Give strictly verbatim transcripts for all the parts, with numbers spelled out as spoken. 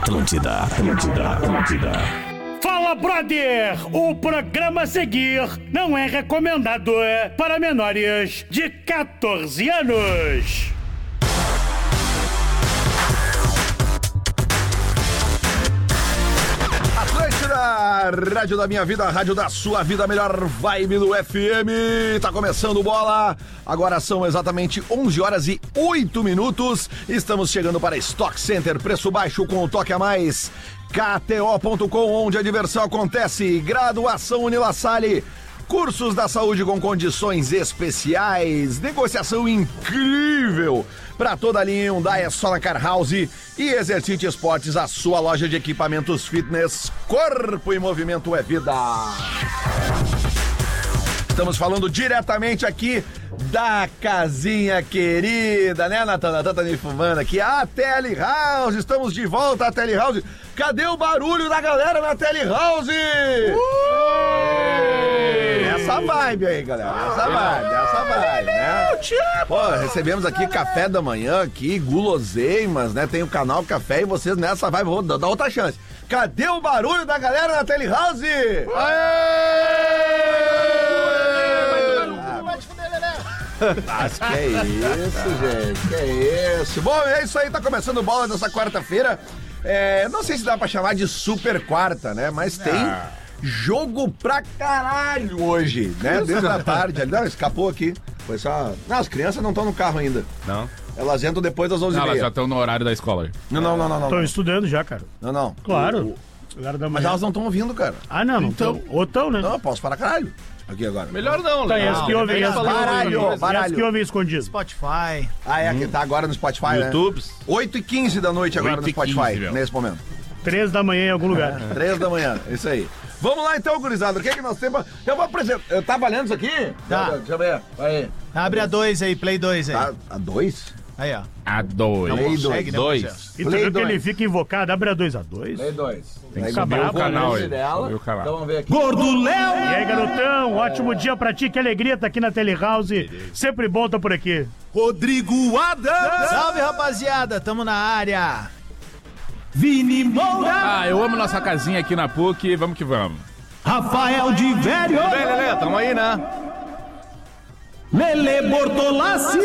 Atlântida, Atlântida, Atlântida. Fala, brother! O programa a seguir não é recomendado para menores de catorze anos. Atlântida, rádio da minha vida, rádio da sua vida, melhor vibe do F M. Tá começando bola. Agora são exatamente onze horas e oito minutos. Estamos chegando para Stock Center, preço baixo com o toque a mais. K T O ponto com, onde a diversão acontece. Graduação Unilassalle. Cursos da saúde com condições especiais. Negociação incrível. Para toda a linha Hyundai é só na Car House. E Exercite Esportes, a sua loja de equipamentos fitness. Corpo em movimento é vida. Estamos falando diretamente aqui da casinha querida, né, Natan? Natan tá me fumando aqui. A Tele House, estamos de volta à Tele House. Cadê o barulho da galera na Tele House? Uh! Essa vibe aí, galera. Essa vibe, essa vibe, né? Pô, recebemos aqui café da manhã, aqui, guloseimas, né? Tem o canal Café e vocês nessa vibe, vou dar outra chance. Cadê o barulho da galera na Tele House? Mas que é isso, gente, que é isso. Bom, é isso aí, tá começando bola dessa quarta-feira. É, não sei se dá pra chamar de super quarta, né? Mas tem ah. jogo pra caralho hoje, né? Desde a tarde. Não, escapou aqui. Foi só... Não, as crianças não estão no carro ainda. Não? Elas entram depois das onze e meia. Não, elas já estão no horário da escola. Não, não, não, não. Estão estudando já, cara. Não, não. Claro. O, o... Mas elas não estão ouvindo, cara. Ah, não, não estão. Ou estão, né? Não, eu posso parar caralho. Aqui agora. Melhor não, né? Tem as que ouvem, as baralho, baralho. que ouvem escondido. Spotify. Ah, é, que tá agora no Spotify, YouTube. Né? oito e quinze da noite agora no Spotify, quinze, nesse momento. três da manhã em algum lugar. três da manhã, isso aí. Vamos lá então, gurizada. O que é que nós temos? Eu vou apresentar. Tá valendo isso aqui? Tá. Deixa eu ver. Aí. Abre a dois aí, Play dois aí. Tá, a dois? Aí, ó. A dois. Play consegue, dois. Né, e tu viu que ele fica invocado, abre a dois a dois. Play dois. Tem que subir o canal aí. Dela. O canal. Então vamos ver aqui. Gordo Léo! E aí, garotão, ótimo dia pra ti, que alegria tá aqui na Tele House. Sempre bom tá por aqui. Rodrigo Adams! Salve, rapaziada, tamo na área. Vini Moura! Ah, eu amo nossa casinha aqui na P U C, vamos que vamos. Rafael de Velho! Bem, Lelê, tamo aí, né? Lele Bortolassi!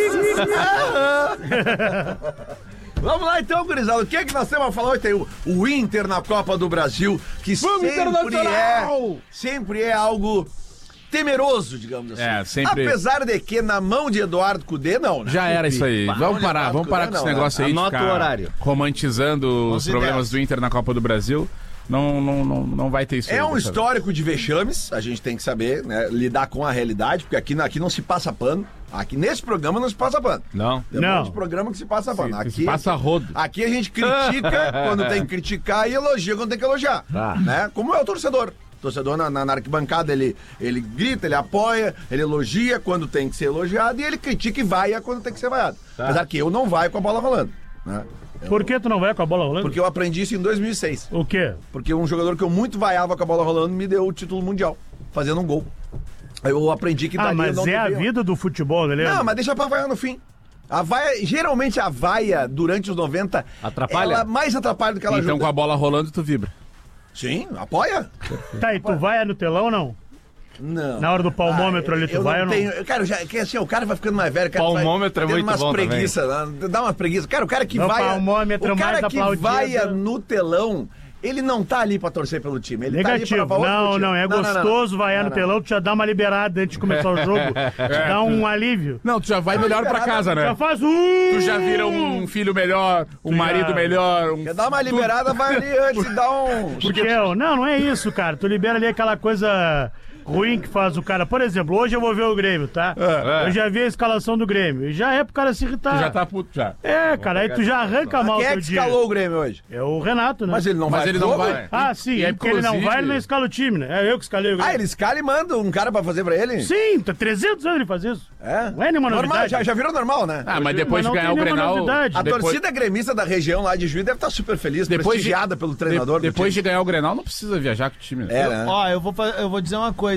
Vamos lá então, gurizada. O que é que nós temos a falar hoje? Tem o, o Inter na Copa do Brasil, que Vamos sempre é, sempre é algo temeroso, digamos assim. É, sempre... Apesar de que na mão de Eduardo Cudê, não, né? Já era isso aí. Vamos parar, vamos parar com esse negócio aí de Anota o horário. Romantizando os problemas do Inter na Copa do Brasil. Não, não, não, não vai ter isso. É um histórico de vexames, a gente tem que saber, né, lidar com a realidade, porque aqui, aqui não se passa pano. Aqui nesse programa não se passa pano. Não. Tem um não. monte de programa que se passa pano. Se, aqui, se passa rodo. Aqui a gente critica quando tem que criticar e elogia quando tem que elogiar. Ah. Né? Como é o torcedor. O torcedor na, na, na arquibancada, ele, ele grita, ele apoia, ele elogia quando tem que ser elogiado e ele critica e vaia quando tem que ser vaiado. Tá. Apesar que eu não vaio com a bola rolando. Né? Por que tu não vai com a bola rolando? Porque eu aprendi isso em dois mil e seis. O quê? Porque um jogador que eu muito vaiava com a bola rolando me deu o título mundial, fazendo um gol. Aí eu aprendi que Ah, dali mas não é a devia... vida do futebol, né, Leandro? Não, mas deixa pra vaiar no fim. A vaia, geralmente a vaia durante os noventa atrapalha? Ela mais atrapalha do que ela então, ajuda. Então com a bola rolando tu vibra. Sim, apoia. Tá, e tu vai no telão ou não? Não. Na hora do palmômetro ah, ali, tu eu vai não ou não? Tenho, cara, já, que assim, o cara vai ficando mais velho. O cara palmômetro vai, é muito umas bom preguiça, também. Dá uma preguiça. Cara, o cara que no vai... palmômetro o cara mais que vai no telão... Ele não tá ali pra torcer pelo time. Ele Negativo. Tá ali pra não, time. não, é não, gostoso não, não. vaiar não, no telão, tu já dá uma liberada antes de começar o jogo. Te dá um alívio. Não, tu já vai melhor pra casa, né? Já faz um... Tu já vira um filho melhor, um marido melhor. Um... Quer dar uma liberada, vai ali antes e dá um... Porque, não, não é isso, cara. Tu libera ali aquela coisa... ruim que faz o cara. Por exemplo, hoje eu vou ver o Grêmio, tá? É, é. Eu já vi a escalação do Grêmio. E já é pro cara se irritar. Tu já tá puto, já. É, cara, aí tu já arranca mal o teu dia. Quem é que escalou o Grêmio hoje? É o Renato, né? Mas ele não Mas vai. ele não vai. Ah, sim, é porque ele não vai, ele não escala o time, né? É eu que escalei o Grêmio. Ah, ele escala e manda um cara pra fazer pra ele? Sim, tá trezentos anos ele faz isso. É? Não é nenhuma normal, novidade. já, já virou normal, né? Ah, mas depois mas de ganhar o Grenal... Novidade. A depois... torcida gremista da região lá de Juiz deve estar super feliz, depois prestigiada de... pelo treinador. De... Depois de ganhar o Grenal, não precisa viajar com o time. Né? É, né? Ó, eu vou, eu vou dizer uma coisa.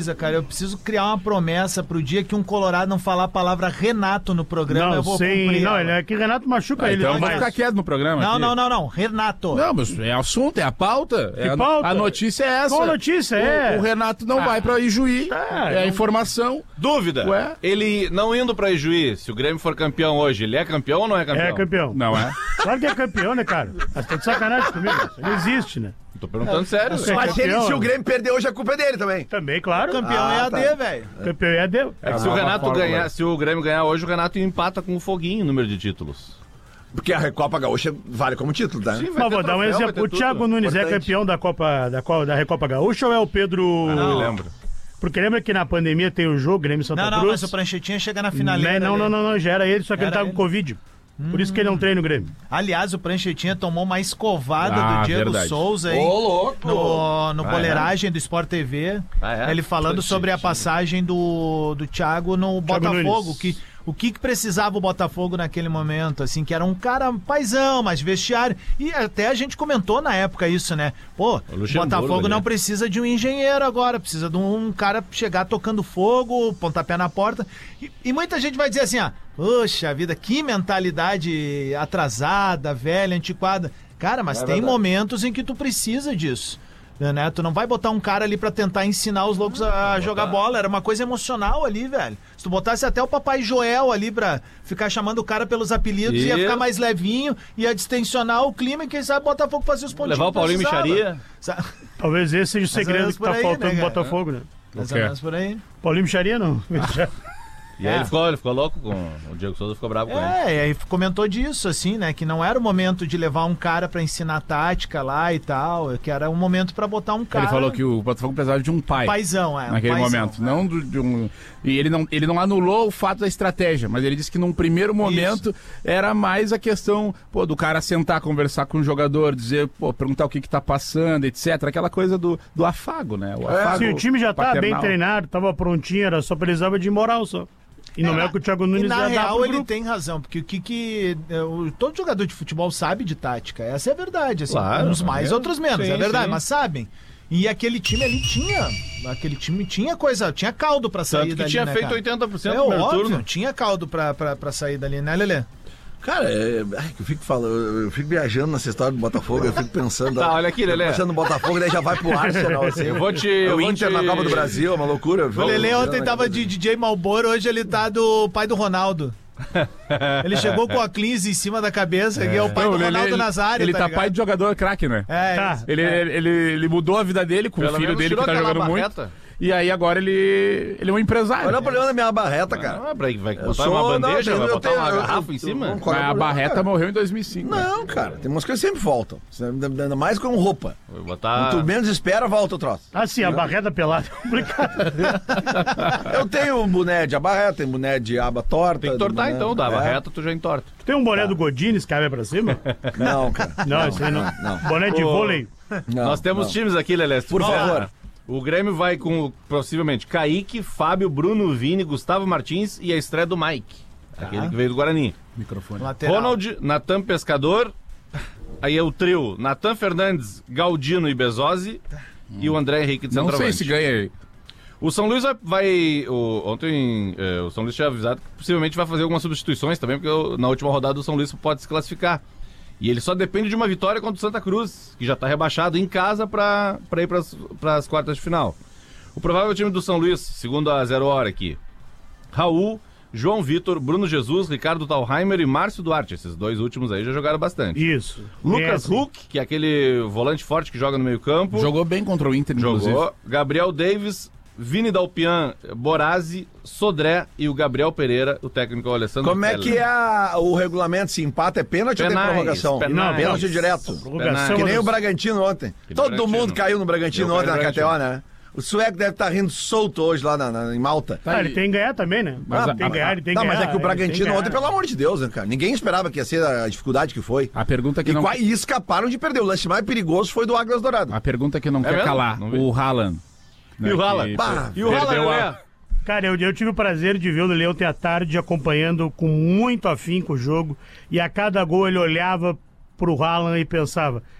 coisa, cara. Eu preciso criar uma promessa pro dia que um colorado não falar a palavra Renato no programa, Não, eu vou sem, cumprir. não, ela. ele é que Renato machuca Ah, ele. então não vai mais. ficar quieto no programa Não, aqui. não, não, não. Renato. Não, mas é assunto, é a pauta. É Que a, pauta? a notícia é essa. Qual notícia O- é? O, Renato não vai pra Ijuí. Tá, é a não- informação. Dúvida. Ué? Ele não indo pra Ijuí, se o Grêmio for campeão hoje, ele é campeão ou não é campeão? É campeão. Não é? Claro que é campeão, né, cara? Mas tá de sacanagem comigo. Isso não existe, né? Tô perguntando sério. Você é Mas ele, campeão, se o né? Grêmio perder hoje, a culpa é dele também. Também, claro. Campeão Ah, é A D, tá. velho. Campeão é deu. É que se o nova Renato fórmula. ganhar, se o Grêmio ganhar hoje, o Renato empata com o Foguinho o número de títulos. Porque a Recopa Gaúcha vale como título, tá? Sim, vai Mas ter vou dar um troféu, vai exemplo. ter O tudo. Thiago Nunes é Importante. campeão da Copa da, Co- da Recopa Gaúcha ou é o Pedro. Não me lembro. Porque lembra que na pandemia tem o jogo Grêmio Santa Não, não, Cruz? mas o Pranchetinha chega na Né, finaleira. não, não, ali. não, não, já era ele, só que Era ele tava ele. com Covid. Por isso que ele não treina no Grêmio. Aliás, o Pranchetinha tomou uma escovada Ah, do Diego verdade. Souza aí. Ô, louco! No, no Ah, Boleiragem do Sport T V. Ah, é? Ele falando Pranchetinha. sobre a passagem do, do Thiago no Botafogo. Nunes. Que, o que, que precisava o Botafogo naquele momento, assim, que era um cara paizão, mas vestiário. E até a gente comentou na época isso, né? Pô, o Luxemburgo Botafogo ali. não precisa de um engenheiro agora, precisa de um cara chegar tocando fogo, pontapé na porta. E, e muita gente vai dizer assim, ah, poxa vida, que mentalidade atrasada, velha, antiquada. Cara, mas tem momentos em que tu precisa disso. Né? Tu não vai botar um cara ali pra tentar ensinar os loucos a, a jogar bola. Era uma coisa emocional ali, velho. Se tu botasse até o Papai Joel ali pra ficar chamando o cara pelos apelidos, ia Isso. ficar mais levinho, ia distensionar o clima e quem sabe o Botafogo fazia os pontinhos. Levar o que Paulinho precisava. Micharia. Sa- Talvez esse seja o segredo menos que por tá aí, faltando né, no cara? Botafogo, né? Mais O ou quê? menos por aí. Paulinho Micharia, não. E aí É. ele ficou, ele ficou louco com o Diego Souza, ficou bravo com ele. É, e aí comentou disso, assim, né? Que não era o momento de levar um cara pra ensinar tática lá e tal, que era um momento pra botar um cara. Ele falou que o Botafogo precisava de um pai. Paizão, é. um Naquele paizão. momento. Não do- de um. E ele não, ele não anulou o fato da estratégia, mas ele disse que num primeiro momento era mais a questão, pô, do cara sentar, conversar com o jogador, dizer, pô, perguntar o que que tá passando, etcétera. Aquela coisa do, do afago, né? O afago Se o time já tá bem paternal. treinado, tava prontinho, era só precisava de moral só. E não é, o que o Thiago Nunes E na ia dar real pro ele grupo. tem razão, porque o que que é, o- todo jogador de futebol sabe de tática, essa é a verdade, assim, Claro, uns mais, é. outros menos, Sim, é verdade, sim. mas sabem. E aquele time ali tinha, aquele time tinha coisa, tinha caldo pra sair Tanto que dali, tinha né, feito cara? oitenta por cento É no primeiro óbvio, turno. tinha caldo pra, pra, pra sair dali, né, Lelê? Cara, é, ai, que eu fico falando, eu fico viajando nessa história do Botafogo, eu fico pensando. Tá, olha aqui, Lelê. Pensando no Botafogo, daí já vai pro Arsenal, assim. Eu vou te- É eu o vou Inter te- na Copa do Brasil, é uma loucura. O Lelê ontem tava de D J Malboro, hoje ele tá do pai do Ronaldo. Ele chegou com a cleans em cima da cabeça, que é o pai Não, do ele- Ronaldo ele, Nazário, Ele tá tá, ligado? pai de jogador craque, né? É, Tá. isso. Ele, ele, ele mudou a vida dele com Pelo o filho menos dele que tirou tá aquela jogando barreta. muito. E aí agora ele, ele é um empresário. Olha o problema da minha barreta, cara. Não é pra vai Eu botar sou- uma não, bandeja, eu vai botar tenho- uma eu- garrafa eu- em cima? eu- qual é o Mas a problema, Barreta cara? morreu em dois mil e cinco. né? Não, cara, tem umas coisas que sempre voltam. Ainda mais com roupa. Vou Quando botar... tu menos espera, volta o troço. Ah, sim, a barreta pelada é complicado. Eu tenho um boné de abarreta, tem boné de aba torta. Tem que tortar boné- então, dava É. reta, tu já entorta. Tem um boné do Godines que cabe pra cima? Não, cara. Não, isso aí não. não. Boné de Ô, vôlei. Não, Nós temos não. times aqui, Lelé. se tu Por quiser. favor. O Grêmio vai com, possivelmente, Kaique, Fábio, Bruno, Vini, Gustavo Martins e a estreia do Mike. Aquele que veio do Guarani. Microfone. Lateral. Ronald, Natan Pescador. Aí é o trio Natan Fernandes, Galdino e Bezosi. E o André Henrique de Não centroavante. sei se ganha aí. O São Luís vai... vai- o, ontem eh, o São Luís tinha avisado que possivelmente vai fazer algumas substituições também, porque o- na última rodada o São Luís pode se classificar. E ele só depende de uma vitória contra o Santa Cruz, que já está rebaixado em casa para ir para as quartas de final. O provável time do São Luís, segundo a Zero Hora aqui, Raul, João Vitor, Bruno Jesus, Ricardo Thalheimer e Márcio Duarte. Esses dois últimos aí já jogaram bastante. Isso. Lucas Esse. Huck, que é aquele volante forte que joga no meio campo. Jogou bem contra o Inter, inclusive. Jogou. Gabriel Davis, Vini Dalpian, Borazzi, Sodré e o Gabriel Pereira, o técnico é o Alessandro Como é Keller. que é a- o regulamento? Se empata é pênalti ou tem Penais, prorrogação? penais. Não, pênalti direto. Prorrogação Que nem é o dos- Bragantino ontem. Que Todo Bragantino. mundo caiu no Bragantino Eu ontem na caí no K T O, né? O sueco deve estar rindo solto hoje lá na, na- em Malta. Ah, ele tem que ganhar também, né? Mas Ah, a- tem que ganhar, ele tem que Não, ganhar. mas é que o ele tem Bragantino ganhar. ontem, pelo amor de Deus, né, cara? Ninguém esperava que ia ser a dificuldade que foi. A pergunta que E, não... qua- e escaparam de perder. O lance mais perigoso foi do Águilas Dourado. A pergunta que não quer mesmo? calar. Não vi. O Haaland. né, E o Haaland? que Bah, E o perdeu Haaland, a- né? Cara, eu, eu tive o prazer de ver o Lele ontem à tarde acompanhando com muito afinco o jogo. E a cada gol ele olhava pro Haaland e pensava: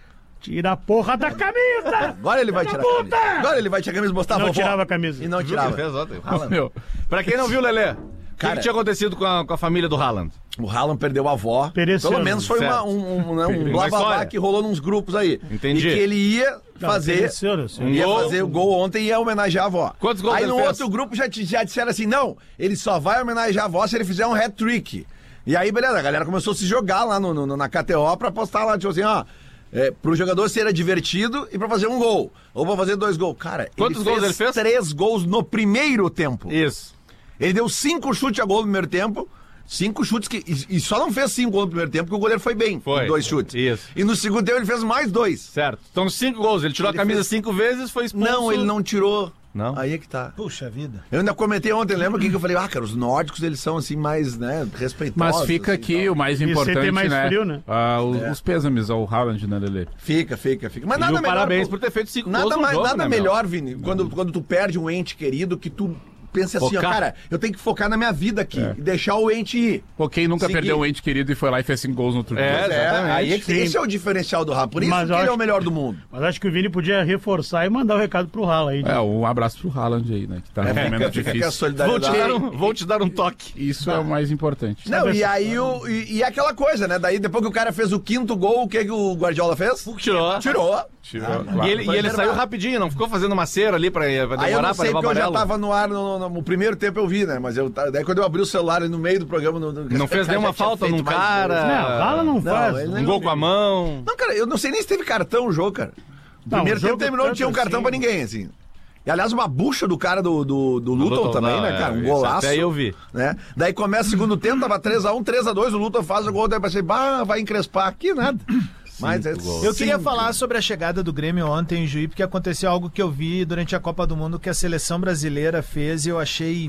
Tira a porra da camisa! Agora ele vai tirar a camisa. Agora ele vai tirar a camisa e mostrar a Não vovó. tirava a camisa. E não Viu o que tirava. fez ontem? Meu, Pra quem não viu, Lelê, o que, Cara, que tinha acontecido com a, com a família do Haaland? O Haaland perdeu a avó. Pereceu, Pelo menos foi uma, certo. um, um, né, um Uma blá blá blá história. que rolou nos grupos aí. Entendi. E que ele ia Não, fazer. pereceu, né, senhor? Um Ia gol. fazer o gol ontem e ia homenagear a avó. Quantos gols Aí ele no fez? outro grupo já, te- já disseram assim: não, ele só vai homenagear a avó se ele fizer um hat-trick. E aí, beleza, a galera começou a se jogar lá no, no- na K T O pra postar lá, tipo assim, ó. É, pro jogador ser divertido e pra fazer um gol. Ou pra fazer dois gols. Cara, Quantos gols ele fez? Três gols no primeiro tempo. Isso. Ele deu cinco chutes a gol no primeiro tempo. Cinco chutes que. E, e só não fez cinco gols no primeiro tempo porque o goleiro foi bem. Foi. Em dois chutes. Isso. E no segundo tempo ele fez mais dois. Certo. Então, cinco gols. Ele tirou Ele a camisa fez- cinco vezes, foi expulso. Não, ele não tirou. Não? Aí é que tá. Puxa vida. Eu ainda comentei ontem, lembra que eu falei, ah, cara, os nórdicos eles são assim mais, né, respeitosos. mas fica assim, aqui tal. o mais E importante, você tem mais né? frio, né? Ah, os, É. os pêsames ao Haaland, né, Lelê? Fica, fica, fica. Mas E nada o melhor. parabéns pô. por ter feito cinco Nada gols no mais, jogo, nada né, meu? melhor, Vini, quando, quando tu perde um ente querido, que tu pensa assim, ó, Focar. cara, eu tenho que focar na minha vida aqui e deixar o ente ir. Pô, quem nunca Seguir. perdeu um ente querido e foi lá e fez cinco gols no outro É, dia? É, exatamente. aí é que Sim. esse é o diferencial do Rafa. Por isso Mas que eu ele é acho- o melhor do mundo. Mas acho que o Vini podia reforçar e mandar o recado pro Rala aí. É, um abraço pro Haaland aí, né? Que tá num Fica, momento fica aqui a difícil. Vou te, solidariedade. dar um, vou te dar um toque. Isso é o mais importante. Não, e aí o, e, e aquela coisa, né? Daí depois que o cara fez o quinto gol, o que, que o Guardiola fez? Tirou. Tirou. Tirou, E claro. ele, e Foi ele reservado. saiu rapidinho, não ficou fazendo uma cera ali pra, pra Aí eu demorar não pra sei levar porque eu já amarelo. tava no ar no, no- no primeiro tempo eu vi, né? Mas eu, daí quando eu abri o celular ali no meio do programa... No, no- Não fez cara, nenhuma já tinha falta feito num mais cara. gols. Não, o Rala não, Não, faz. ele Um gol com a mão. Não, cara, eu não sei nem se teve cartão o jogo, cara. O Não, primeiro o tempo jogo terminou, não tinha um tanto cartão assim. pra ninguém, assim. E aliás, uma bucha do cara do, do, do Luton, Luton, também, não, né, é, cara? Um isso golaço. até eu vi. Né? Daí começa o segundo tempo, tava três a um, três a dois, o Luton faz o gol, daí pensei, bah, vai encrespar aqui, nada. Mas é gols. Eu queria cinco. falar sobre a chegada do Grêmio ontem em Juí, porque aconteceu algo que eu vi durante a Copa do Mundo que a seleção brasileira fez e eu achei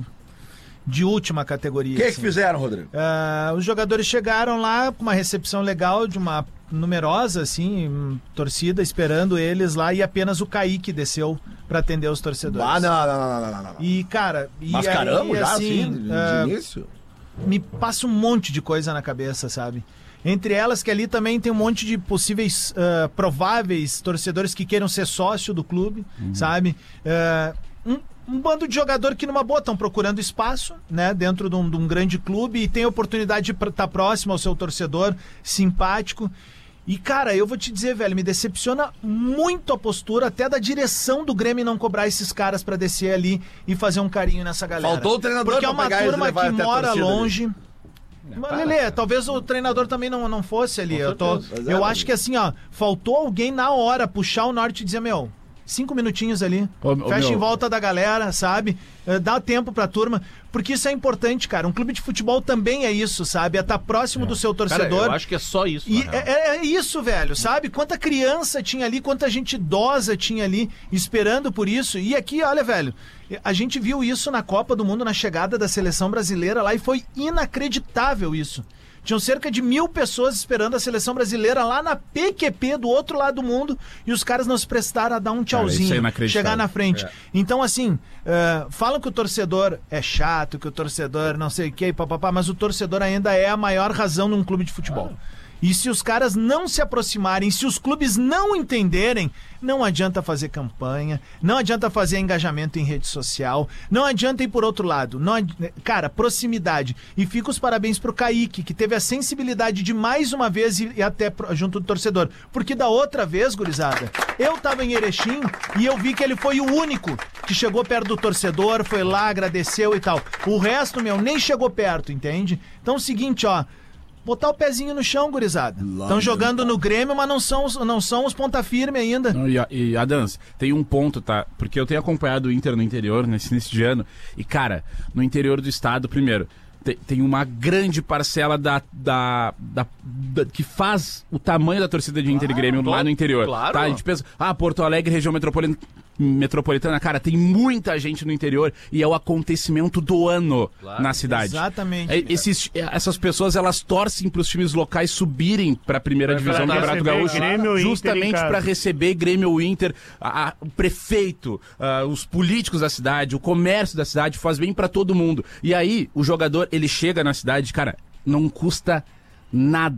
de última categoria. O que é que assim. fizeram, Rodrigo? Ah, os jogadores chegaram lá com uma recepção legal de uma numerosa assim hum, torcida esperando eles lá e apenas o Kaique desceu para atender os torcedores. Ah, não, não, não, não, não, não. E cara, e Mascaramos aí, já, assim, assim, de, de ah, início? me passa um monte de coisa na cabeça, sabe? Entre elas que ali também tem um monte de possíveis, ah, prováveis torcedores que queiram ser sócio do clube, sabe? Ah, um, um bando de jogador que numa boa estão procurando espaço, né? Dentro de um, de um grande clube e tem oportunidade de estar próximo ao seu torcedor, simpático. E, cara, eu vou te dizer, velho, me decepciona muito a postura até da direção do Grêmio não cobrar esses caras pra descer ali e fazer um carinho nessa galera. Faltou o treinador Porque é pra uma pegar eles e turma levar que até a mora torcida ali. longe. Mas, Lelê, talvez o treinador também não, não fosse ali. Eu, tô, certeza. eu acho que assim, ó, faltou alguém na hora puxar o norte e dizer, meu, cinco minutinhos ali, Ô, ô, fecha meu. em volta da galera, sabe? Eh, Dá tempo pra turma, porque isso é importante, cara. Um clube de futebol também é isso, sabe? É estar próximo do seu Cara, torcedor. eu acho que é só isso. E na real. é, é- é isso, velho, sabe? Quanta criança tinha ali, quanta gente idosa tinha ali esperando por isso. E aqui, olha, velho, a gente viu isso na Copa do Mundo, na chegada da seleção brasileira lá, e foi inacreditável isso. Tinham cerca de mil pessoas esperando a seleção brasileira lá na P Q P do outro lado do mundo e os caras não se prestaram a dar um Cara, isso é tchauzinho, inacreditável. chegar na frente. Então, assim, eh, falam que o torcedor é chato, que o torcedor não sei o que, papapá, mas o torcedor ainda é a maior razão num clube de futebol. E se os caras não se aproximarem, se os clubes não entenderem, não adianta fazer campanha, não adianta fazer engajamento em rede social, não adianta ir por outro lado. Não adi- Cara, proximidade. E fica os parabéns pro Kaique, que teve a sensibilidade de mais uma vez ir ir até pro- junto do torcedor. Porque da outra vez, gurizada, eu tava em Erechim e eu vi que ele foi o único que chegou perto do torcedor, foi lá, agradeceu e tal. O resto, meu, nem chegou perto, entende? Então é o seguinte, ó. Botar o pezinho no chão, gurizada. Estão jogando no Grêmio, mas não são, os- não são os ponta firme ainda. Não, e, a- e Adams, tem um ponto, tá? Porque eu tenho acompanhado o Inter no interior, nesse início de ano, e, cara, no interior do estado, primeiro, te- tem uma grande parcela da, da, da- da- que faz o tamanho da torcida de Inter e Grêmio lá no interior. claro. Tá? A gente pensa, ah, Porto Alegre, região metropolitana. Metropolitana, cara, tem muita gente no interior e é o acontecimento do ano na cidade. Exatamente. É, esses- essas pessoas, elas torcem para os times locais subirem para a primeira divisão do pra Campeonato receber Gaúcho, Grêmio ou Inter em justamente casa. para receber Grêmio ou Inter, a- a- o prefeito, ah, os políticos da cidade, o comércio da cidade, faz bem para todo mundo. E aí, o jogador, ele chega na cidade, cara, não custa nada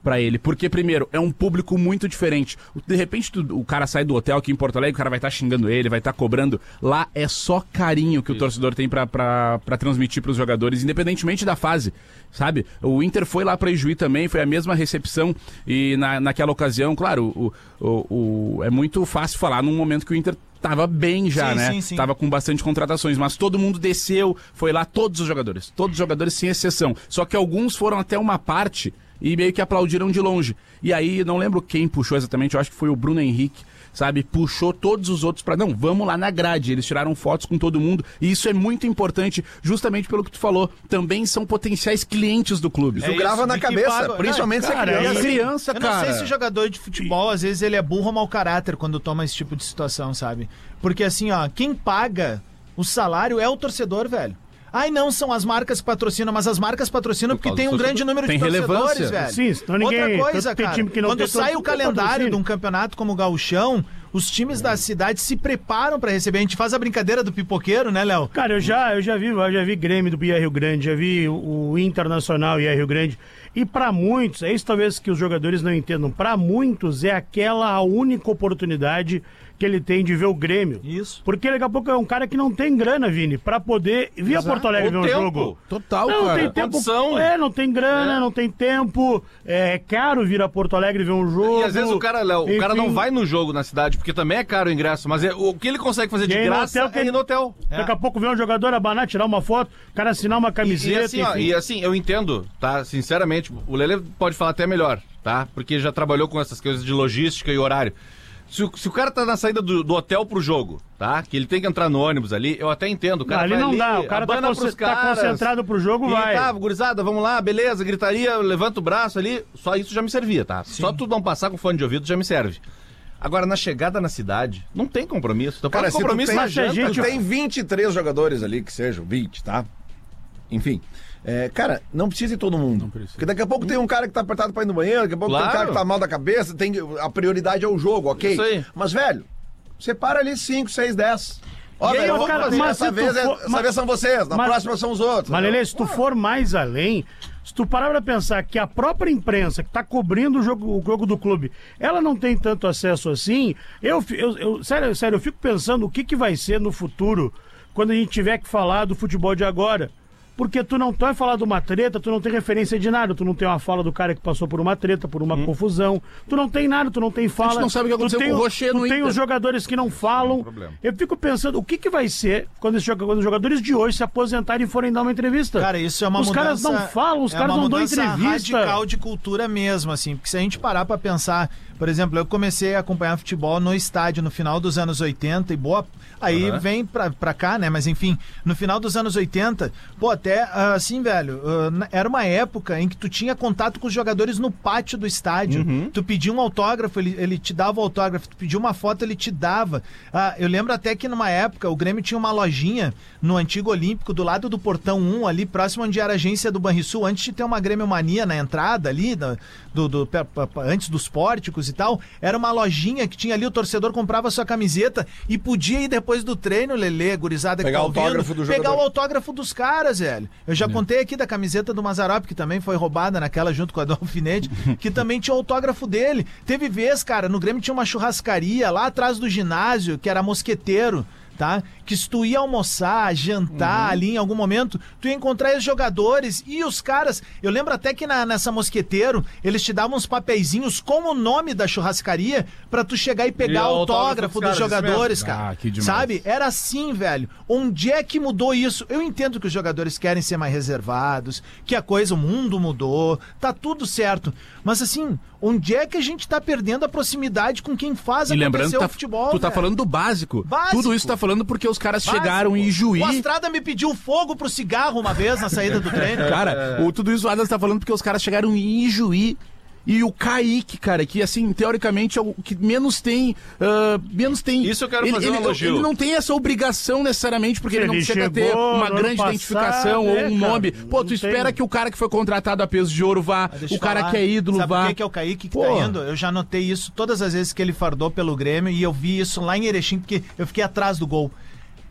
pra ele. Porque, primeiro, é um público muito diferente. De repente, tu, o cara sai do hotel aqui em Porto Alegre, o cara vai estar tá xingando ele, vai estar tá cobrando. Lá é só carinho que Isso. o torcedor tem pra, pra, pra transmitir pros jogadores, independentemente da fase, sabe? O Inter foi lá pra Ijuí também, foi a mesma recepção. E na, naquela ocasião, claro, o, o, o, é muito fácil falar num momento que o Inter tava bem já, sim, né? Sim, sim. Tava com bastante contratações, mas todo mundo desceu, foi lá, todos os jogadores. Todos os jogadores, sem exceção. Só que alguns foram até uma parte e meio que aplaudiram de longe. E aí, não lembro quem puxou exatamente, eu acho que foi o Bruno Henrique, sabe? Puxou todos os outros pra, não, vamos lá na grade. Eles tiraram fotos com todo mundo. E isso é muito importante, justamente pelo que tu falou. Também são potenciais clientes do clube. Isso é grava isso, na cabeça, paga, principalmente se é criança. É criança, eu cara. Eu não sei se o jogador de futebol, às vezes, ele é burro ou mau caráter quando toma esse tipo de situação, sabe? Porque assim, ó, quem paga o salário é o torcedor, velho. Ai, não, são as marcas que patrocinam, mas as marcas patrocinam porque tem um grande número de torcedores, velho. Sim, senão ninguém... Outra coisa, cara, time que não quando tem sai o calendário de um campeonato como o Gauchão, os times da cidade se preparam pra receber. A gente faz a brincadeira do pipoqueiro, né, Léo? Cara, eu já, eu já vi, eu já vi Grêmio do I A Rio Grande, já vi o, o Internacional I A Rio Grande. E pra muitos, é isso talvez que os jogadores não entendam, pra muitos é aquela a única oportunidade que ele tem de ver o Grêmio. Isso. Porque daqui a pouco é um cara que não tem grana, Vini, pra poder vir Exato. a Porto Alegre ver um jogo. Total, não, cara. Não tem tempo. Condição. É, não tem grana, é. não tem tempo. É caro vir a Porto Alegre ver um jogo. E às vezes o cara, Léo, o cara não vai no jogo na cidade, porque também é caro o ingresso, mas é, o que ele consegue fazer de graça hotel, é ir no hotel. É. Daqui a pouco vem um jogador abanar, tirar uma foto, o cara assinar uma camiseta. E, e, assim, ó, e assim, eu entendo, tá? Sinceramente, o Lelê pode falar até melhor, tá? Porque já trabalhou com essas coisas de logística e horário. Se o, se o cara tá na saída do, do hotel pro jogo, tá? Que ele tem que entrar no ônibus ali, eu até entendo. O cara não, ali não ali, dá, o cara tá, conce- tá concentrado pro jogo, vai. Tá, gurizada, vamos lá, beleza, gritaria, levanta o braço ali, só isso já me servia, tá? Sim. Só tu não passar com fone de ouvido já me serve. Agora, na chegada na cidade, não tem compromisso. Então, cara, se compromisso tu tem, na janta, gente, tu tem vinte e três jogadores ali, que sejam vinte, tá? Enfim... É, cara, não precisa ir todo mundo. Porque daqui a pouco tem um cara que tá apertado pra ir no banheiro, daqui a pouco claro. tem um cara que tá mal da cabeça, tem, a prioridade é o jogo, ok? Isso aí. Mas, velho, separa ali cinco, seis, dez. Ó, velho, eu vou cara, fazer, mas essa, vez, for, é, essa mas, vez são vocês, na mas, próxima são os outros. Mas, Lelê, se tu for mais além, se tu parar pra pensar que a própria imprensa que tá cobrindo o jogo, o jogo do clube, ela não tem tanto acesso assim, eu, eu, eu sério, sério, eu fico pensando o que, que vai ser no futuro quando a gente tiver que falar do futebol de agora. Porque tu não vai falar de uma treta, tu não tem referência de nada, tu não tem uma fala do cara que passou por uma treta, por uma hum. confusão, tu não tem nada, tu não tem fala. A gente não sabe o que aconteceu com o Rocher no Tu tem Inter. os jogadores que não falam. Eu fico pensando, o que que vai ser quando, esse, quando os jogadores de hoje se aposentarem e forem dar uma entrevista? Cara, isso é uma os mudança... Os caras não falam, os é caras não dão entrevista. É uma radical de cultura mesmo, assim, porque se a gente parar pra pensar... Por exemplo, eu comecei a acompanhar futebol no estádio no final dos anos oitenta e boa... Aí uhum. vem pra, pra cá, né? Mas enfim, no final dos anos oitenta, pô, até assim, velho, uh, era uma época em que tu tinha contato com os jogadores no pátio do estádio. Uhum. Tu pedia um autógrafo, ele, ele te dava o autógrafo. Tu pedia uma foto, ele te dava. Uh, eu lembro até que numa época o Grêmio tinha uma lojinha no Antigo Olímpico, do lado do Portão um, ali próximo onde era a agência do Banrisul, antes de ter uma Grêmio Mania na entrada ali, do, do, do, antes dos pórticos e tal. Era uma lojinha que tinha ali, o torcedor comprava sua camiseta e podia ir depois do treino, Lelê, gurizada, pegar que tá ouvindo, autógrafo do pegar jogador. o autógrafo dos caras, velho. Eu já é. contei aqui da camiseta do Mazzaropi, que também foi roubada naquela junto com a do Alfinete, que também tinha o autógrafo dele. Teve vez, cara, no Grêmio tinha uma churrascaria lá atrás do ginásio, que era Mosqueteiro, tá? Que se tu ia almoçar, jantar uhum. ali em algum momento, tu ia encontrar os jogadores e os caras. Eu lembro até que na, nessa Mosqueteiro, eles te davam uns papeizinhos com o nome da churrascaria pra tu chegar e pegar e o autógrafo, autógrafo dos, dos jogadores, cara. Ah, que demais. Sabe? Era assim, velho. Onde é que mudou isso? Eu entendo que os jogadores querem ser mais reservados, que a coisa, o mundo mudou, tá tudo certo. Mas assim, onde é que a gente tá perdendo a proximidade com quem faz e lembrando, acontecer tá, o futebol, tu tá velho. falando do básico. básico. Tudo isso tá falando porque os caras Básico. chegaram em Ijuí. O Astrada me pediu fogo pro cigarro uma vez na saída do treino. Cara, o, tudo isso o Adams tá falando porque os caras chegaram em Ijuí. E o Kaique, cara, que assim, teoricamente é o que menos tem. Uh, menos tem. Isso eu quero ele, fazer ele, um elogio. Ele não tem essa obrigação necessariamente, porque ele, ele não chega a ter uma grande passado, identificação né, ou um cara, nome. Pô, tu espera tem. que o cara que foi contratado a peso de ouro vá, o cara falar. que é ídolo Sabe vá. Sabe o que é o Kaique que Pô. tá indo? Eu já notei isso todas as vezes que ele fardou pelo Grêmio e eu vi isso lá em Erechim, porque eu fiquei atrás do gol.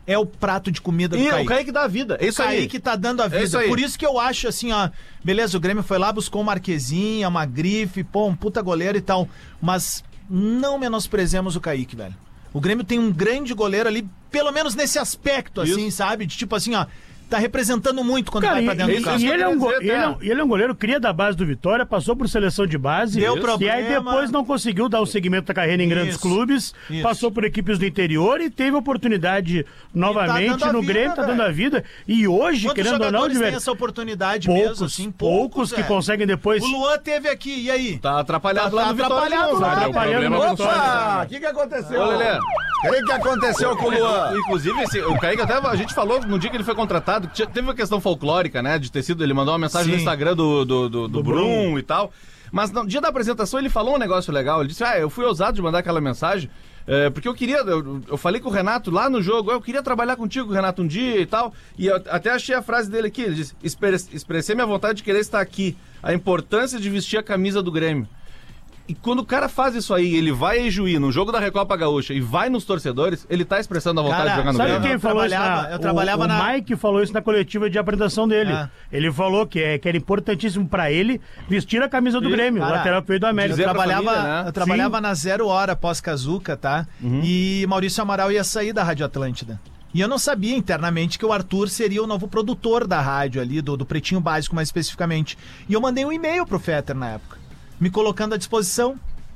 é o prato de comida do E Kaique. o Kaique dá a vida. É isso O aí. Kaique tá dando a vida. É isso aí. Por isso que eu acho assim, ó. Beleza, o Grêmio foi lá, buscou uma Marquezinha, uma grife, pô, um puta goleiro e tal. Mas não menosprezemos o Kaique, velho. O Grêmio tem um grande goleiro ali, pelo menos nesse aspecto, assim, sabe? De tipo assim, ó. Tá representando muito quando Cara, vai pra e, dentro e- do campo. e ele, é um, go- dizer, ele, é um, tá? ele é um goleiro cria da base do Vitória, passou por seleção de base. Deu Isso. problema. E aí depois não conseguiu dar o segmento da carreira em grandes Isso. clubes, Isso. passou por equipes do interior e teve oportunidade novamente dando a no vida, Grêmio, tá velho. dando a vida. E hoje, Quantos querendo ou não, jogadores de têm ver- essa oportunidade poucos, mesmo, assim? poucos que velho. conseguem depois. O Luan teve aqui, e aí? Tá atrapalhado Tá- lá tá no Vitória. atrapalhado de novo. lá, Deu atrapalhando problema no no Vitória. Opa! O que que aconteceu? Ô, Lelê. O que que aconteceu com o Luan? Inclusive, esse- o Kaique até a gente falou no dia que ele foi contratado, que tinha- teve uma questão folclórica, né? De ter sido, ele mandou uma mensagem Sim. no Instagram do, do, do, do Brum e tal. Mas no dia da apresentação ele falou um negócio legal. Ele disse: Ah, eu fui ousado de mandar aquela mensagem. é, porque eu queria, eu, eu falei com o Renato lá no jogo, eu queria trabalhar contigo, Renato, um dia e tal. E eu até achei a frase dele aqui: ele disse, "Expre- expressei minha vontade de querer estar aqui. A importância de vestir a camisa do Grêmio." E quando o cara faz isso aí, ele vai em Juí, no jogo da Recopa Gaúcha, e vai nos torcedores, ele tá expressando a vontade Cara, de jogar no Sabe Grêmio. quem Eu falou isso? trabalhava- Na, eu trabalhava o, o na- Mike falou isso na coletiva de apresentação dele. É. Ele falou que, é, que era importantíssimo pra ele vestir a camisa do Isso, Grêmio, cara, o lateral que veio do América. dizer Eu pra trabalhava, família, né? eu trabalhava na Zero Hora pós-Cazuca, tá? E Maurício Amaral ia sair da Rádio Atlântida. E eu não sabia internamente que o Arthur seria o novo produtor da rádio ali, do, do Pretinho Básico mais especificamente. E eu mandei um e-mail pro Fetter na época, me colocando à disposição.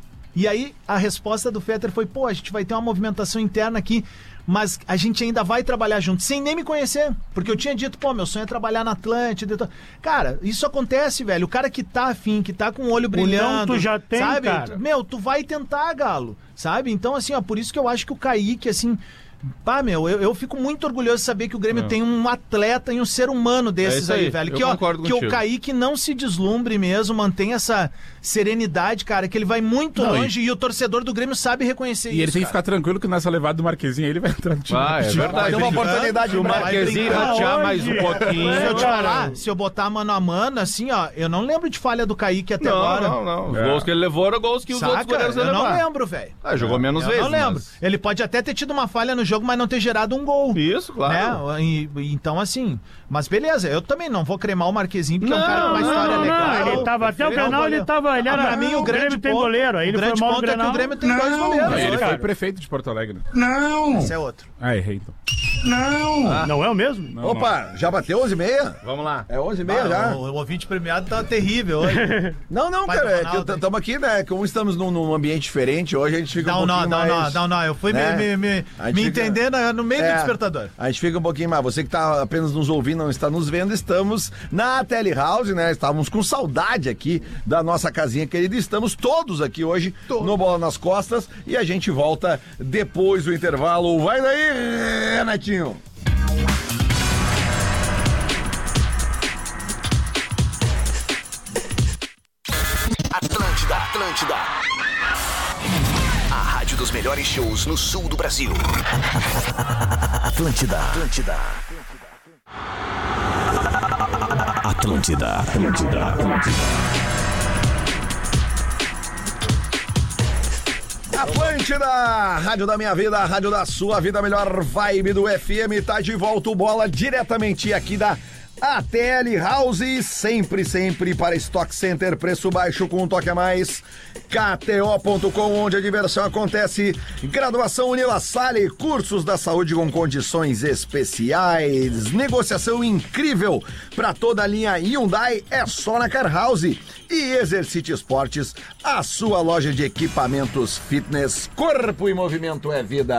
E aí a resposta do Fetter foi: pô, a gente vai ter uma movimentação interna aqui, mas a gente ainda vai trabalhar junto, sem nem me conhecer. Porque eu tinha dito: pô, meu sonho é trabalhar na Atlântida. e tal. Cara, isso acontece, velho. O cara que tá afim, que tá com o olho brilhando, tu já tem, sabe? cara. Meu, tu vai tentar, Galo, sabe? Então, assim, ó, por isso que eu acho que o Kaique, assim... Pá, meu, eu, eu fico muito orgulhoso de saber que o Grêmio É. tem um atleta e um ser humano desses isso aí, aí, velho. eu Que, ó, concordo que o contigo. Kaique não se deslumbre mesmo, mantém essa serenidade, cara, que ele vai muito Não, longe e... o torcedor do Grêmio sabe reconhecer E isso, ele tem que cara. ficar tranquilo que nessa levada do Marquezinho aí ele vai entrar no time. Ah, é verdade. Tem uma oportunidade Se o pra- Marquezinho brincar ratear mais hoje. um pouquinho. Se eu te cara. falar, se eu botar mano a mano, assim, ó, eu não lembro de falha do Kaique até Não, agora. não, não. Os É. gols que ele levou eram gols que os outros Saca? goleiros Eu iam não levar. lembro, velho. Ah, jogou menos Eu vezes. não lembro. mas- Ele pode até ter tido uma falha no jogo, mas não ter gerado um gol. Isso, claro. Né? E- e- então, assim, mas beleza, eu também não vou cremar o Marquezinho, porque é um Não, cara com uma não, história Não, legal. não, ele tava até o Perfeito. Grenal, ele tava. Ele Ah, era, pra mim, o grande Grêmio tem ponto- goleiro. Aí o ele foi grande mal no ponto é que Grenal. o Grêmio tem dois goleiros. Ele hoje, foi cara. prefeito de Porto Alegre. né? Não, Esse é outro. Ah, errei então. não. Não é o mesmo? Não, Opa, já bateu onze e meia? Vamos lá. É onze e meia Ah, já? o, o ouvinte premiado tá terrível hoje. Não, não, Pai cara, do é que Ronaldo, hein? estamos aqui, né? Como estamos num, num ambiente diferente, hoje a gente fica Dá um um nó, pouquinho dá um nó, mais... dá um nó. Eu fui né? me, me, me, A gente me fica- entender na- no meio É, do despertador. A gente fica um pouquinho mais. Você que tá apenas nos ouvindo, não está nos vendo, estamos na Telehouse, né? Estávamos com saudade aqui da nossa casinha querida. Estamos todos aqui hoje no Bola nas Costas e a gente volta depois do intervalo. Vai daí, Renatinho! Atlântida, Atlântida. A rádio dos melhores shows no sul do Brasil. Atlântida, Atlântida. Atlântida, Atlântida, Atlântida. Atlântida, rádio da minha vida, rádio da sua vida, a melhor vibe do F M, tá de volta o Bola diretamente aqui da A T L House, sempre, sempre para Stock Center, preço baixo com um toque a mais, K T O ponto com, onde a diversão acontece, graduação Unila Salle, cursos da saúde com condições especiais, negociação incrível para toda a linha Hyundai, é só na Car House. E Exercite Esportes, a sua loja de equipamentos fitness, corpo e movimento é vida.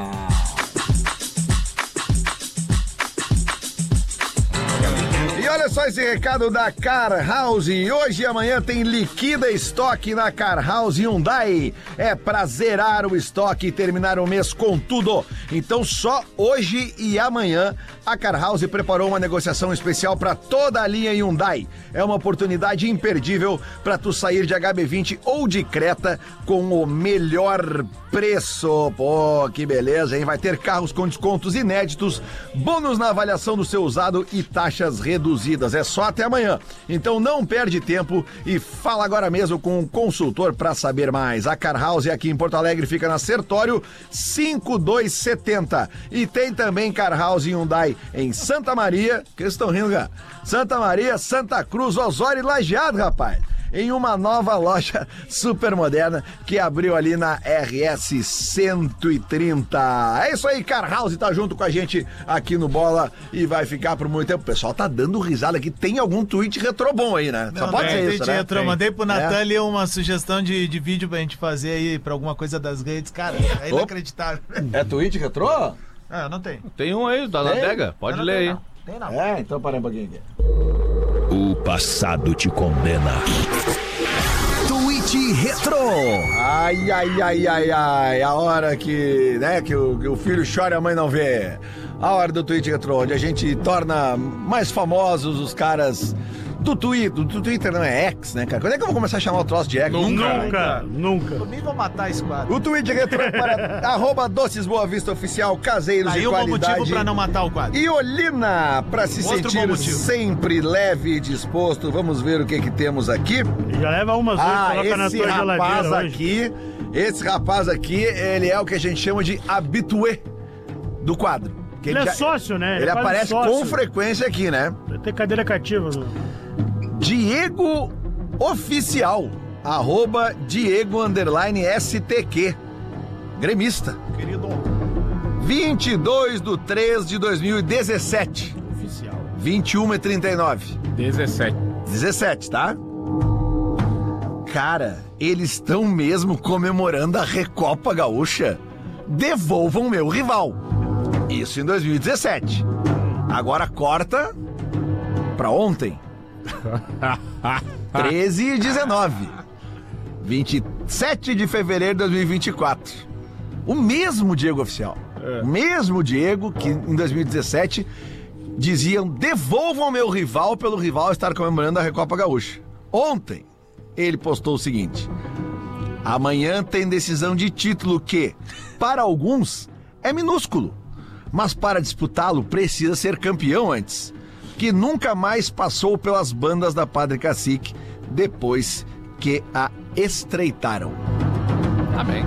E olha só esse recado da Car House. Hoje e amanhã tem liquida estoque na Car House Hyundai. É pra zerar o estoque e terminar o mês com tudo. Então só hoje e amanhã a Car House preparou uma negociação especial para toda a linha Hyundai. É uma oportunidade imperdível para tu sair de H B vinte ou de Creta com o melhor preço. Pô, que beleza, hein? Vai ter carros com descontos inéditos, bônus na avaliação do seu usado e taxas reduzidas. vidas. É só até amanhã. Então não perde tempo e fala agora mesmo com o consultor para saber mais. A Car House aqui em Porto Alegre fica na Sertório cinco dois setenta. E tem também Car House Hyundai em Santa Maria, que eles estão rindo, cara. Santa Maria, Santa Cruz, Osório e Lajeado, rapaz. Em uma nova loja super moderna que abriu ali na R S cento e trinta. É isso aí, Car House tá junto com a gente aqui no Bola e vai ficar por muito tempo. O pessoal tá dando risada aqui. Tem algum tweet retrô bom aí, né? Só Não, pode tem, ser tem isso, né? retrô. Tem. Mandei pro Natan É. ali uma sugestão de, de vídeo pra gente fazer aí pra alguma coisa das redes. Cara, é inacreditável. É tweet retrô? Ah, não tem. Tem um aí, da Tem? Adega. Pode Não, não ler tem, aí. não. Tem não. É, então para um pouquinho aqui. O passado te condena. Tweet Retro. Ai, ai, ai, ai, ai. A hora que, né, que o, que o filho chora e a mãe não vê. A hora do tweet retrô, onde a gente torna mais famosos os caras do Twitter. Do Twitter não é X, né, cara? Quando é que eu vou começar a chamar o troço de X? Nunca, nunca. Por mim, vou matar esse quadro. O tweet retrô é para arroba Doces Boa Vista Oficial, caseiros Aí de um bom qualidade. motivo pra não matar o quadro. E Olina, para se Outro bom sentir motivo. sempre leve e disposto. Vamos ver o que que temos aqui. Já leva umas hoje, Ah, coloca na esse tua rapaz geladeira hoje. aqui, esse rapaz aqui, ele é o que a gente chama de habitué do quadro. Que Ele é já- sócio, né? Ele é quase aparece sócio. com frequência aqui, né? Vai ter cadeira cativa. Né? Diego Oficial, arroba Diego underline S T Q, gremista. Querido. vinte e dois de três de dois mil e dezessete, Oficial. vinte e um e trinta e nove. dezessete. dezessete, tá? Cara, eles estão mesmo comemorando a Recopa Gaúcha. Devolvam meu rival. Isso em dois mil e dezessete. Agora corta pra ontem. treze e dezenove. vinte e sete de fevereiro de dois mil e vinte e quatro. O mesmo Diego Oficial. O mesmo Diego que em dois mil e dezessete diziam: devolvam meu rival pelo rival estar comemorando a Recopa Gaúcha. Ontem ele postou o seguinte: amanhã tem decisão de título que, para alguns, é minúsculo, mas para disputá-lo precisa ser campeão antes, que nunca mais passou pelas bandas da Padre Cacique depois que a estreitaram. Amém.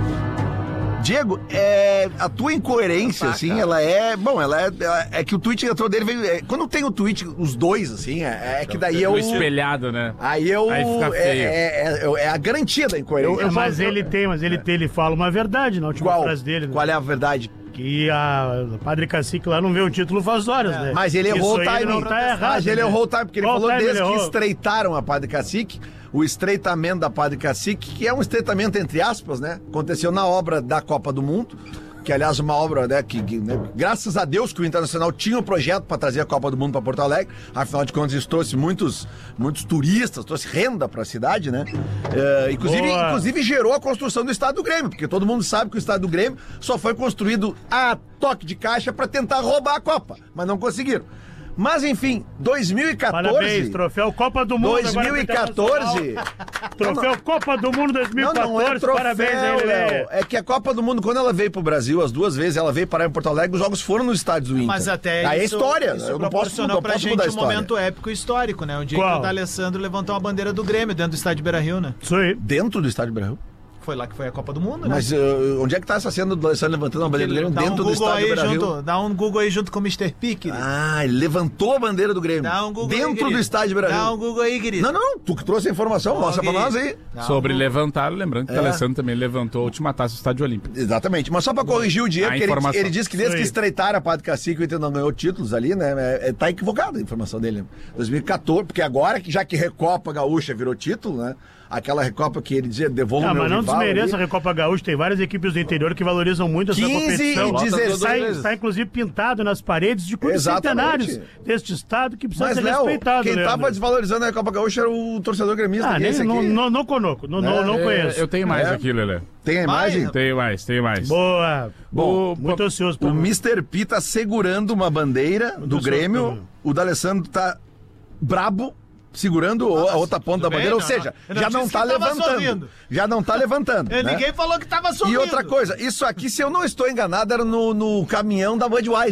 Diego, é, a tua incoerência, assim, ela é... Bom, ela é... ela- é que o tweet retrô dele veio... é, quando tem o tweet, os dois, assim, é, é que daí é o... O espelhado, né? Aí é o... Aí fica é, feio. é, é, é a garantia da incoerência. É, mas ele tem, mas ele tem, ele fala uma verdade na última Qual? frase dele. Né? Qual é a verdade? Que a Padre Cacique lá não vê o título faz horas, né? Mas ele errou o Isso aí timing. não tá errado. Mas ele né? errou o timing, porque ele Qual falou time desde ele que errou? estreitaram a Padre Cacique, o estreitamento da Padre Cacique, que é um estreitamento entre aspas, né? Aconteceu na obra da Copa do Mundo, que aliás uma obra, né, que, que, né, graças a Deus que o Internacional tinha um projeto para trazer a Copa do Mundo para Porto Alegre, afinal de contas isso trouxe muitos, muitos turistas, trouxe renda para a cidade, né? É, inclusive, Boa. inclusive gerou a construção do Estádio do Grêmio, porque todo mundo sabe que o Estádio do Grêmio só foi construído a toque de caixa para tentar roubar a Copa, mas não conseguiram. Mas enfim, dois mil e quatorze... Parabéns, troféu Copa do Mundo. dois mil e quatorze... Troféu Copa do Mundo dois mil Não, e quatorze. não é troféu, Parabéns aí, Léo. Lelê. É que a Copa do Mundo, quando ela veio pro Brasil, as duas vezes, ela veio parar em Porto Alegre, os jogos foram nos estádios do Inter. Mas até Aí é isso, história, isso eu não posso, proporcionou não pra posso gente mudar a um história. momento épico histórico, né? O dia Qual? que o D'Alessandro levantou uma bandeira do Grêmio dentro do estádio Beira-Rio, né? Isso aí. Dentro do estádio do Brasil. Foi lá que foi a Copa do Mundo, né? Mas uh, onde é que tá essa cena do Alessandro levantando a bandeira do Grêmio Dá um dentro do Google estádio do aí Brasil? junto, dá um Google aí junto com o mister P, querido. Ah, ele levantou a bandeira do Grêmio. Dá um Google aí, dentro querido. do estádio do Brasil. Dá um Google aí, querido. Não, não, não, tu que trouxe a informação, Ó, mostra pra querido. nós aí. Dá um Sobre Google. levantar, lembrando que É. o Alessandro também levantou a última taça do Estádio Olímpico. Exatamente, mas só pra corrigir o Diego, A que ele, informação. ele disse que desde Isso que aí. estreitaram a Padre Cacique, o Inter não ganhou títulos ali, né? É, é, tá equivocada a informação dele. dois mil e quatorze, porque agora, que já que Recopa Gaúcha virou título, né? Aquela Recopa que ele dizia, devolva o Ah, meu mas não rival desmereça a ali. Recopa Gaúcha, tem várias equipes do interior que valorizam muito essa quinze competição. e Bota dezesseis. todas Está, vezes. está inclusive pintado nas paredes de clubes Exatamente. centenários deste estado que precisa Mas, ser Léo, respeitado. quem Leandro. tava desvalorizando a Recopa Gaúcha era o torcedor gremista. Ah, que é nem, esse não, aqui. não, não conosco, não, não, não É, conheço. Eu tenho mais É. aqui, Lelê. Tem a imagem? Vai, Tenho mais, tenho mais. Boa. Bom, muito ansioso. O pra- mister P tá segurando uma bandeira do Deus, Grêmio, Deus. o D'Alessandro tá brabo, segurando a outra ponta da tudo bandeira, bem, ou não, seja, não. Eu já não não disse tá que tava levantando. sorrindo. Já não tá levantando. E né? Ninguém falou que tava E sorrindo. outra coisa, isso aqui, se eu não estou enganado, era no, no caminhão da Budweiser.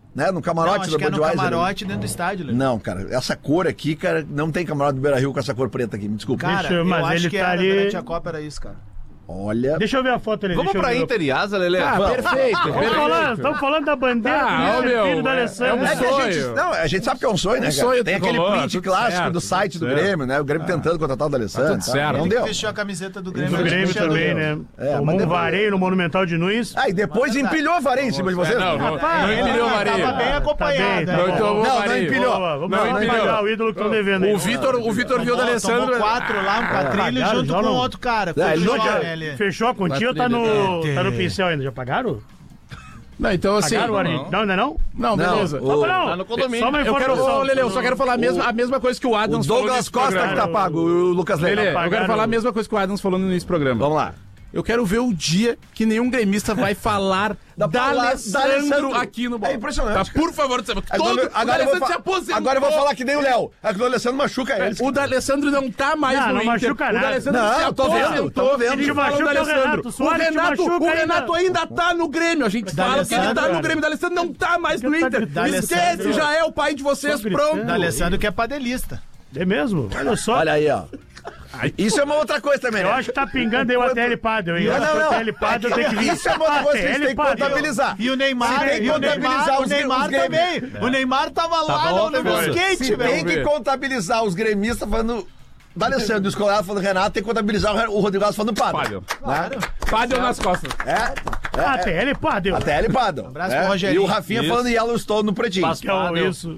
né? No camarote Não, acho da que é no Budweiser. camarote dentro do estádio, Lelê. Não, cara, essa cor aqui, cara, não tem camarote do Beira-Rio com essa cor preta aqui, me desculpa. Cara, Deixa eu- eu, mas acho ele que tá era ali- durante a Copa era isso, cara. Olha... Deixa eu ver a foto ali. Vamos deixa eu pra ver. Inter e Asa, Lelê? Ah, Vamos. perfeito. Estamos perfeito. falando, estamos falando da bandeira Ah, do ô, Mister meu, Filho do é- Alessandro. é um É que a sonho. gente, não, a gente sabe que é um sonho, né, Um cara? sonho Tem aquele tricolor, print tudo clássico certo, do site do tudo Grêmio, né? O Grêmio tentando contratar o D'Alessandro. tudo tá? certo. Não Ele deu. que vestiu a camiseta do Grêmio. Do antes Grêmio do também, Xandão. né? É, Tomou mas um depois- vareio no Monumental de Nunes. Ah, e depois empilhou a vareia em cima de vocês. Não, não, Rapaz, não ele empilhou o tava vareio. bem acompanhado. Tá né? bem, Não, então, Não, não vareio. empilhou. Boa, vamos Não, lá, empilhou. pagar o ídolo que estão devendo aí. O Vitor, o Vitor viu o Tomou- D'Alessandro. Tomou quatro lá, um quatrilho, pagaram, junto já com não- outro cara. Com É, o ele João, nunca- né, ali. Fechou a quantia ou tá no, É. tá no pincel ainda? Já pagaram? Não, então assim. Pagaram, Ari? não. Não, ainda não? Não, beleza. o- Não, não. Tá no condomínio. Só uma Eu quero, informação. ô, Lele, eu só quero falar a mesma, a mesma coisa que o O Adams falou Douglas nesse Costa programa. que tá pago, o Lucas Lele, Leite. eu quero Pagaram. falar a mesma coisa que o Adams falou nesse programa. Vamos lá. Eu quero ver o dia que nenhum gremista vai falar Da da palavra- Alessandro da Alessandro. aqui no Bola. É impressionante, Tá, cara. por favor, todo Agora, o agora, eu vou D'Alessandro fa- se aposentou. agora eu vou falar que nem o Léo. É que o Alessandro machuca eles. O D'Alessandro não tá mais Não, no não Inter. machuca O nada. D'Alessandro Não, se eu tô vendo, aposentou. tô vendo. E Quem falam machuca do é o Alessandro. Renato. O Soares te Renato, machuca o ainda. Renato ainda tá no Grêmio. A gente fala que ele tá D'Alessandro, no Grêmio. O D'Alessandro não tá mais no Tá Inter. gritando. Esquece, já é o pai de vocês, Só gritando. pronto. Da Alessandro que é padelista. É mesmo? Olha só. Olha aí, ó. Isso é uma outra coisa também, Eu né? acho que tá pingando aí o A T L Padel, hein? Não, Eu acho que não, o não. A T L Padel tem que vir. Isso é uma outra coisa que a gente tem que Padel. contabilizar. E o Neymar, Se tem que e o contabilizar Neymar, os- o Neymar os Grêmio. também. O Neymar tava lá Tava no, off, no meu foi. skate, Se tem velho. que contabilizar os gremistas falando da Alessandro, os colorados falando do Renato, tem que contabilizar o Re- o Rodrigo Alves falando do Padre. Padel. Padel nas costas. É, A T L Padel. até ele Padre. Abraço pro Rogerinho. E o Rafinha Isso. falando Yellowstone no pretinho. Passa- Que é o Padel. isso.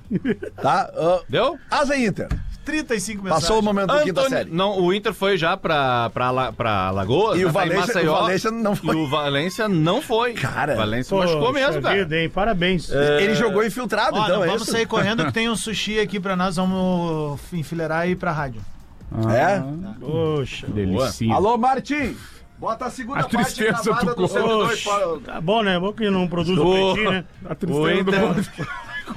Tá? Ah, Deu? Asa Inter. trinta e cinco mensagens. Passou o momento do quinta Antony- série. Não, o Inter foi já pra, pra, La- pra Lagoas, E o né, tá em Valência- Maceió, o Valência não foi. E o Valência não foi. Cara. O Valência Pô, machucou mesmo, puxa cara. vida, hein? Parabéns. Ele jogou infiltrado, Ó, então, não, é vamos isso? sair correndo que tem um sushi aqui pra nós, vamos enfileirar e ir pra rádio. É? Poxa. Delicinha. Alô, Martim! Bota a segunda A parte tristeza gravada do do povo. servidor. Poxa. Tá bom, né? Bom que não produz o Ô. peitinho, né? A O tristeza do Inter, mundo.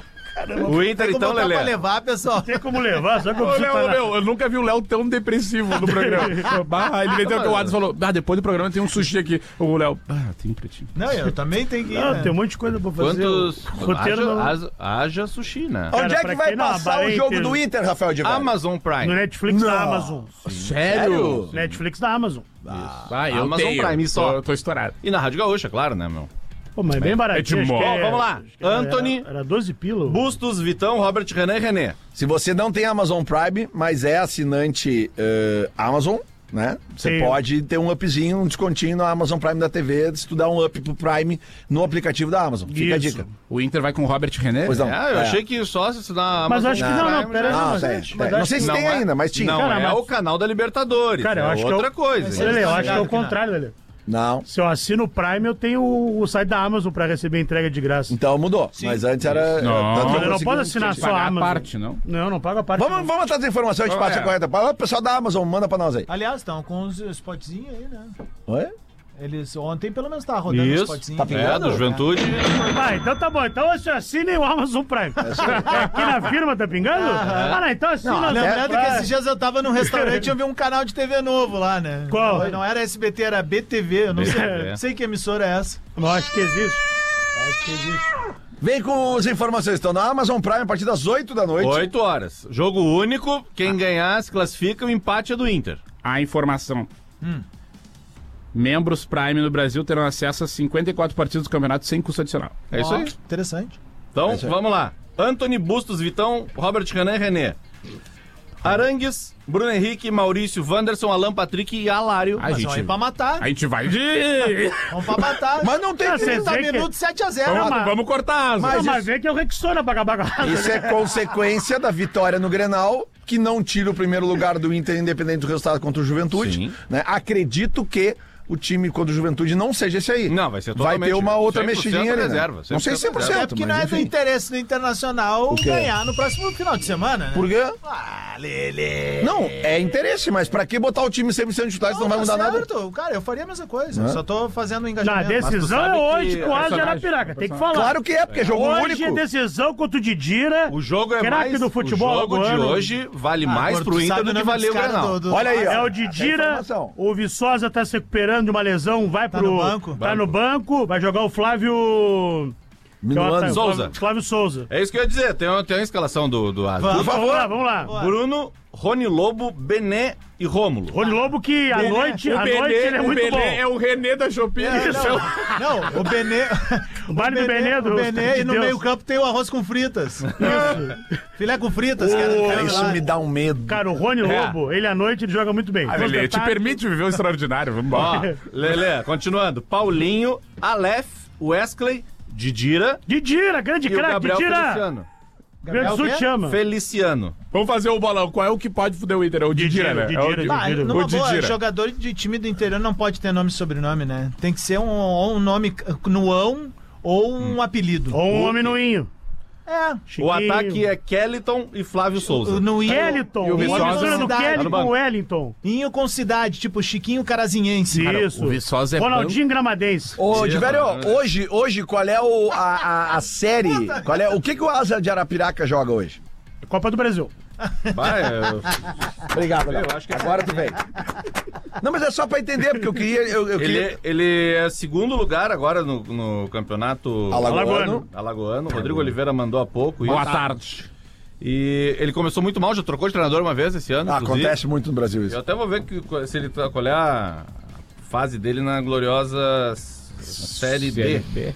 o Inter Tem como então, botar pra Lelê. levar, pessoal. Tem como levar, só que eu Ô, preciso Léo, tá meu, eu nunca vi o Léo tão depressivo no programa. Bah, ele meteu que o Adams falou: ah, depois do programa tem um sushi aqui. O Léo, ah, tem pretinho. Não, eu também tenho que ir, Não, né? tem um monte de coisa pra fazer. Quantos... O roteiro haja, não... haja, haja sushi, né? Onde Cara, é pra que vai quem não, passar o Bahia jogo inteiro. do Inter, Rafael de Valle? Amazon Prime. No Netflix da Não. Amazon. Sério? Netflix da Amazon. Ah, eu Amazon tenho. Prime só. Tô, tô estourado. E na Rádio Gaúcha, claro, né, meu? Pô, mas é bem baratinho. É de acho que mó. é- Vamos lá. acho que era- Anthony. Era, era doze pila. Bustos, Vitão, Robert, Renan e René. Se você não tem Amazon Prime, mas é assinante eh, Amazon, né? Você Sim. pode ter um upzinho, um descontinho na Amazon Prime da T V, se tu dá um up pro Prime no aplicativo da Amazon. Fica a Isso. dica. O Inter vai com o Robert René? Pois não. Ah, eu É. achei que só se na Mas Amazon acho que não, não, Prime pera aí, já- Não, mas tem, é- tem. mas Não acho sei se Não tem é- ainda, mas tinha. Não, Cara, é mas- o canal da Libertadores. Cara, eu é acho que outra eu- coisa. Lele, eu acho que é o ligado que não. contrário, Lele. Não. Se eu assino o Prime, eu tenho o site da Amazon pra receber entrega de graça. Então mudou. Mas antes era. Não. tanto que Eu não consegui- posso assinar só a pagar a Amazon. parte, não? Não, não paga a parte. Vamos, não. vamos atrás da informação, a gente Vamos, passa é. a correta. Fala, o pessoal da Amazon, manda pra nós aí. Aliás, estão com os spotzinhos aí, né? Oi? Eles ontem pelo menos tava rodando os Isso, spotzinhos. tá é, do Juventude. Ah, então tá bom. Então você assinem o Amazon Prime. É aqui na firma, tá pingando? Ah, não, então assina. Não, o Lembrando que Prime. esses dias eu tava num restaurante e eu vi um canal de T V novo lá, né? Qual? Não, não era S B T, era B T V. Eu não sei, B T V. não sei que emissora é essa. Eu acho que existe. Acho que existe. Vem com as informações. Estão na Amazon Prime a partir das oito da noite. oito horas. Jogo único. Quem ganhar se classifica. O empate é do Inter. A informação. Membros Prime no Brasil terão acesso a cinquenta e quatro partidas do campeonato sem custo adicional. É isso Ó, aí. Interessante. Então, isso aí. vamos lá. Anthony, Bustos, Vitão, Robert, Renan e René. Arangues, Bruno Henrique, Maurício, Wanderson, Alan, Patrick e Alário. A Mas gente, vamos ir pra matar. a gente vai de... Vamos pra matar. Mas não tem Ah, que. vocês trinta vê que- minutos, sete a zero. Vamos- Vamos, vamos cortar a asa. Mas, Mas mas isso- vê que é o Rexona pra acabar com a Isso é consequência da vitória no Grenal, que não tira o primeiro lugar do Inter, independente do resultado contra o Juventude. Sim. Né? Acredito que o time contra o Juventude não seja esse aí. Não, vai ser Vai ter totalmente uma outra cem por cento mexidinha ali. né? reserva, Não sei cem se cem por por cento. cento, É porque mas não é do enfim. interesse do Internacional quê? ganhar no próximo final de semana, né? Por quê? Ah, Lele. Não, é interesse, mas pra que botar o time cem por cento titular se não vai mudar tá nada? certo. Cara, eu faria a mesma coisa. Né? Só tô fazendo um Na engajamento. decisão sabe é hoje que com o Asa de personagem, Arapiraca. Tem que falar. Claro que é, porque é jogo Hoje único. é decisão contra o Didira. O jogo é Craque mais... do futebol o jogo de agora. hoje vale Ah, mais agora pro tu Inter sabe do o que nome valeu o dos caras Grenal. do- do- Olha aí, ó. É o Essa Didira, informação. o Viçosa tá se recuperando de uma lesão, vai Tá pro... no banco? Tá no banco, vai jogar o Flávio... Minuano. Souza. Flávio Souza. É isso que eu ia dizer, tem uma, tem uma escalação do, do Asa. Por favor, vamos lá, vamos lá. Boa. Bruno, Rony Lobo, Bené e Rômulo. Rony Lobo que à noite, à noite ele é o muito Benê bom. é o René da Shopee. Não, não, o Benê. O baile do Benê, do O Benê, e no Deus. meio-campo tem o arroz com fritas. Filé com fritas, cara. Cara, isso me dá um medo. Cara, o Rony Lobo, ele à noite ele joga muito bem. Ah, Nos Lelê, te detalhes- permite viver o extraordinário, vamos Ó, embora. Lelê, continuando. Paulinho, Aleph, Wesley, Didira Didira, grande e o craque, Gabriel Didira. Feliciano. Grande Gabriel Sul o quê? te chama. Feliciano. Vamos fazer o bolão. Qual é o que pode fuder o Inter? É o Didira, né? Didira, É o Didira, Ah, Didira. numa O boa, Didira. jogador de time do interior não pode ter nome e sobrenome, né? Tem que ser um, ou um nome nuão ou um apelido. Ou um homem no inho. É. O ataque é Kellyton e Flávio Souza. O no inho, Kellyton. E o Uma Viçosa mistura do cidade. Kelly Tá no com banco. o Wellington. inho com cidade, tipo Chiquinho Carazinhense. Isso. o Viçosa é Ronaldinho Gramadense. Ô, Sim, Diverio, mano. hoje, hoje, qual é o, a, a, a série? Qual é, o que, que o Asa de Arapiraca joga hoje? Copa do Brasil. Vai, eu- Obrigado, Léo. Eu acho que é- Agora tu vem. Não, mas é só pra entender, porque eu queria. Eu, eu ele, queria... ele é segundo lugar agora no, no campeonato Alagoano. Alagoano. Rodrigo Oliveira mandou há pouco. Boa isso. tarde. E ele começou muito mal, já trocou de treinador uma vez esse ano. Ah, inclusive. acontece muito no Brasil Eu isso. até vou ver que, se ele tá- qual é a fase dele na gloriosa s- Série B. B.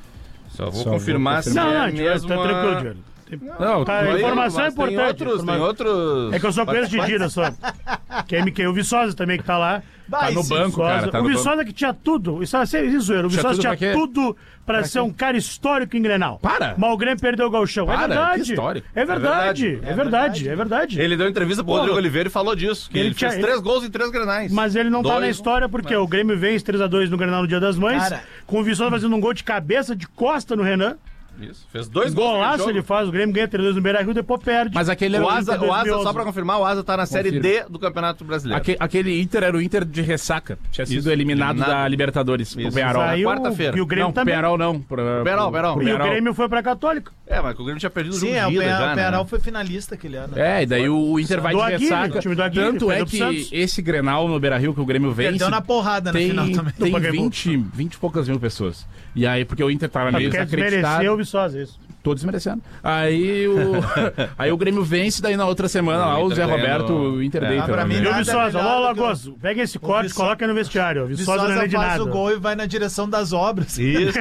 Só vou Só vou confirmar se Não, é não, Diego, mesmo. tá a- tranquilo, Diego. Não, Tá, Aí, informação é mas importante. Tem outros, tem Informa- outros. É que eu só conheço Didira só. Que é M Q. O Viçosa também que tá lá. Vai, no sim. banco, Viçosa. cara. Tá o no Viçosa banco. que tinha tudo. Isso é sério, zoeiro. O Tinha Viçosa tudo tinha pra quê? tudo pra ser um cara histórico em Grenal. Para. Mas o Grêmio perdeu o gauchão. É Para, verdade. que histórico. É verdade. É É verdade. verdade. É verdade. Ele deu entrevista pro Pô, Rodrigo Oliveira e falou disso. Que ele ele, tinha- fez três gols em três grenais. Mas ele não tá Dois, na um. história porque o Grêmio vence três a dois no Grenal no Dia das Mães. Cara. Com o Viçosa fazendo um gol de cabeça, de costa no Renan. Isso. Fez dois gols. Golaço naquele ele jogo. faz. O Grêmio ganha três a dois no Beira-Rio, depois perde. Mas aquele era O o Asa, Inter o Asa, dois mil e onze. só pra confirmar, o Asa tá na Série Confirma. D do Campeonato Brasileiro. Aque- Aquele Inter era o Inter de ressaca. Tinha sido Isso, eliminado, eliminado. da Libertadores. O Isso. Penharol. Aí o- quarta-feira. E o Grêmio Não, também. Penharol não. Pro, Penharol, Penharol. pro E o Penharol. Grêmio foi pra Católica. É, mas que o Grêmio tinha perdido o Sim, jogo é, de o ida Penha- já, o né? Penharol foi finalista aquele ano. É, e daí o Inter vai Do de Aguirre, ressaca. o time do Aguirre, Tanto é perdeu pro que Santos. esse Grenal no Beira-Rio que o Grêmio vence... Perdeu na porrada tem, na final também. tem Pacaembu. vinte, vinte e poucas mil pessoas. E aí, porque o Inter tava meio Porque desmereceu o desacreditado. Viçosa, isso. Tô desmerecendo. Aí o, aí o Grêmio vence, daí na outra semana lá o Inter Zé ganha Roberto, no- o Inter É. deita. Ah, pra lá, mim né? E o Nada Viçosa, melhor alô, do que o- Lagoso, pega esse corte e Viçosa- coloca no vestiário. O Viçosa não Viçosa é de faz nada. o gol e vai na direção das obras. Isso.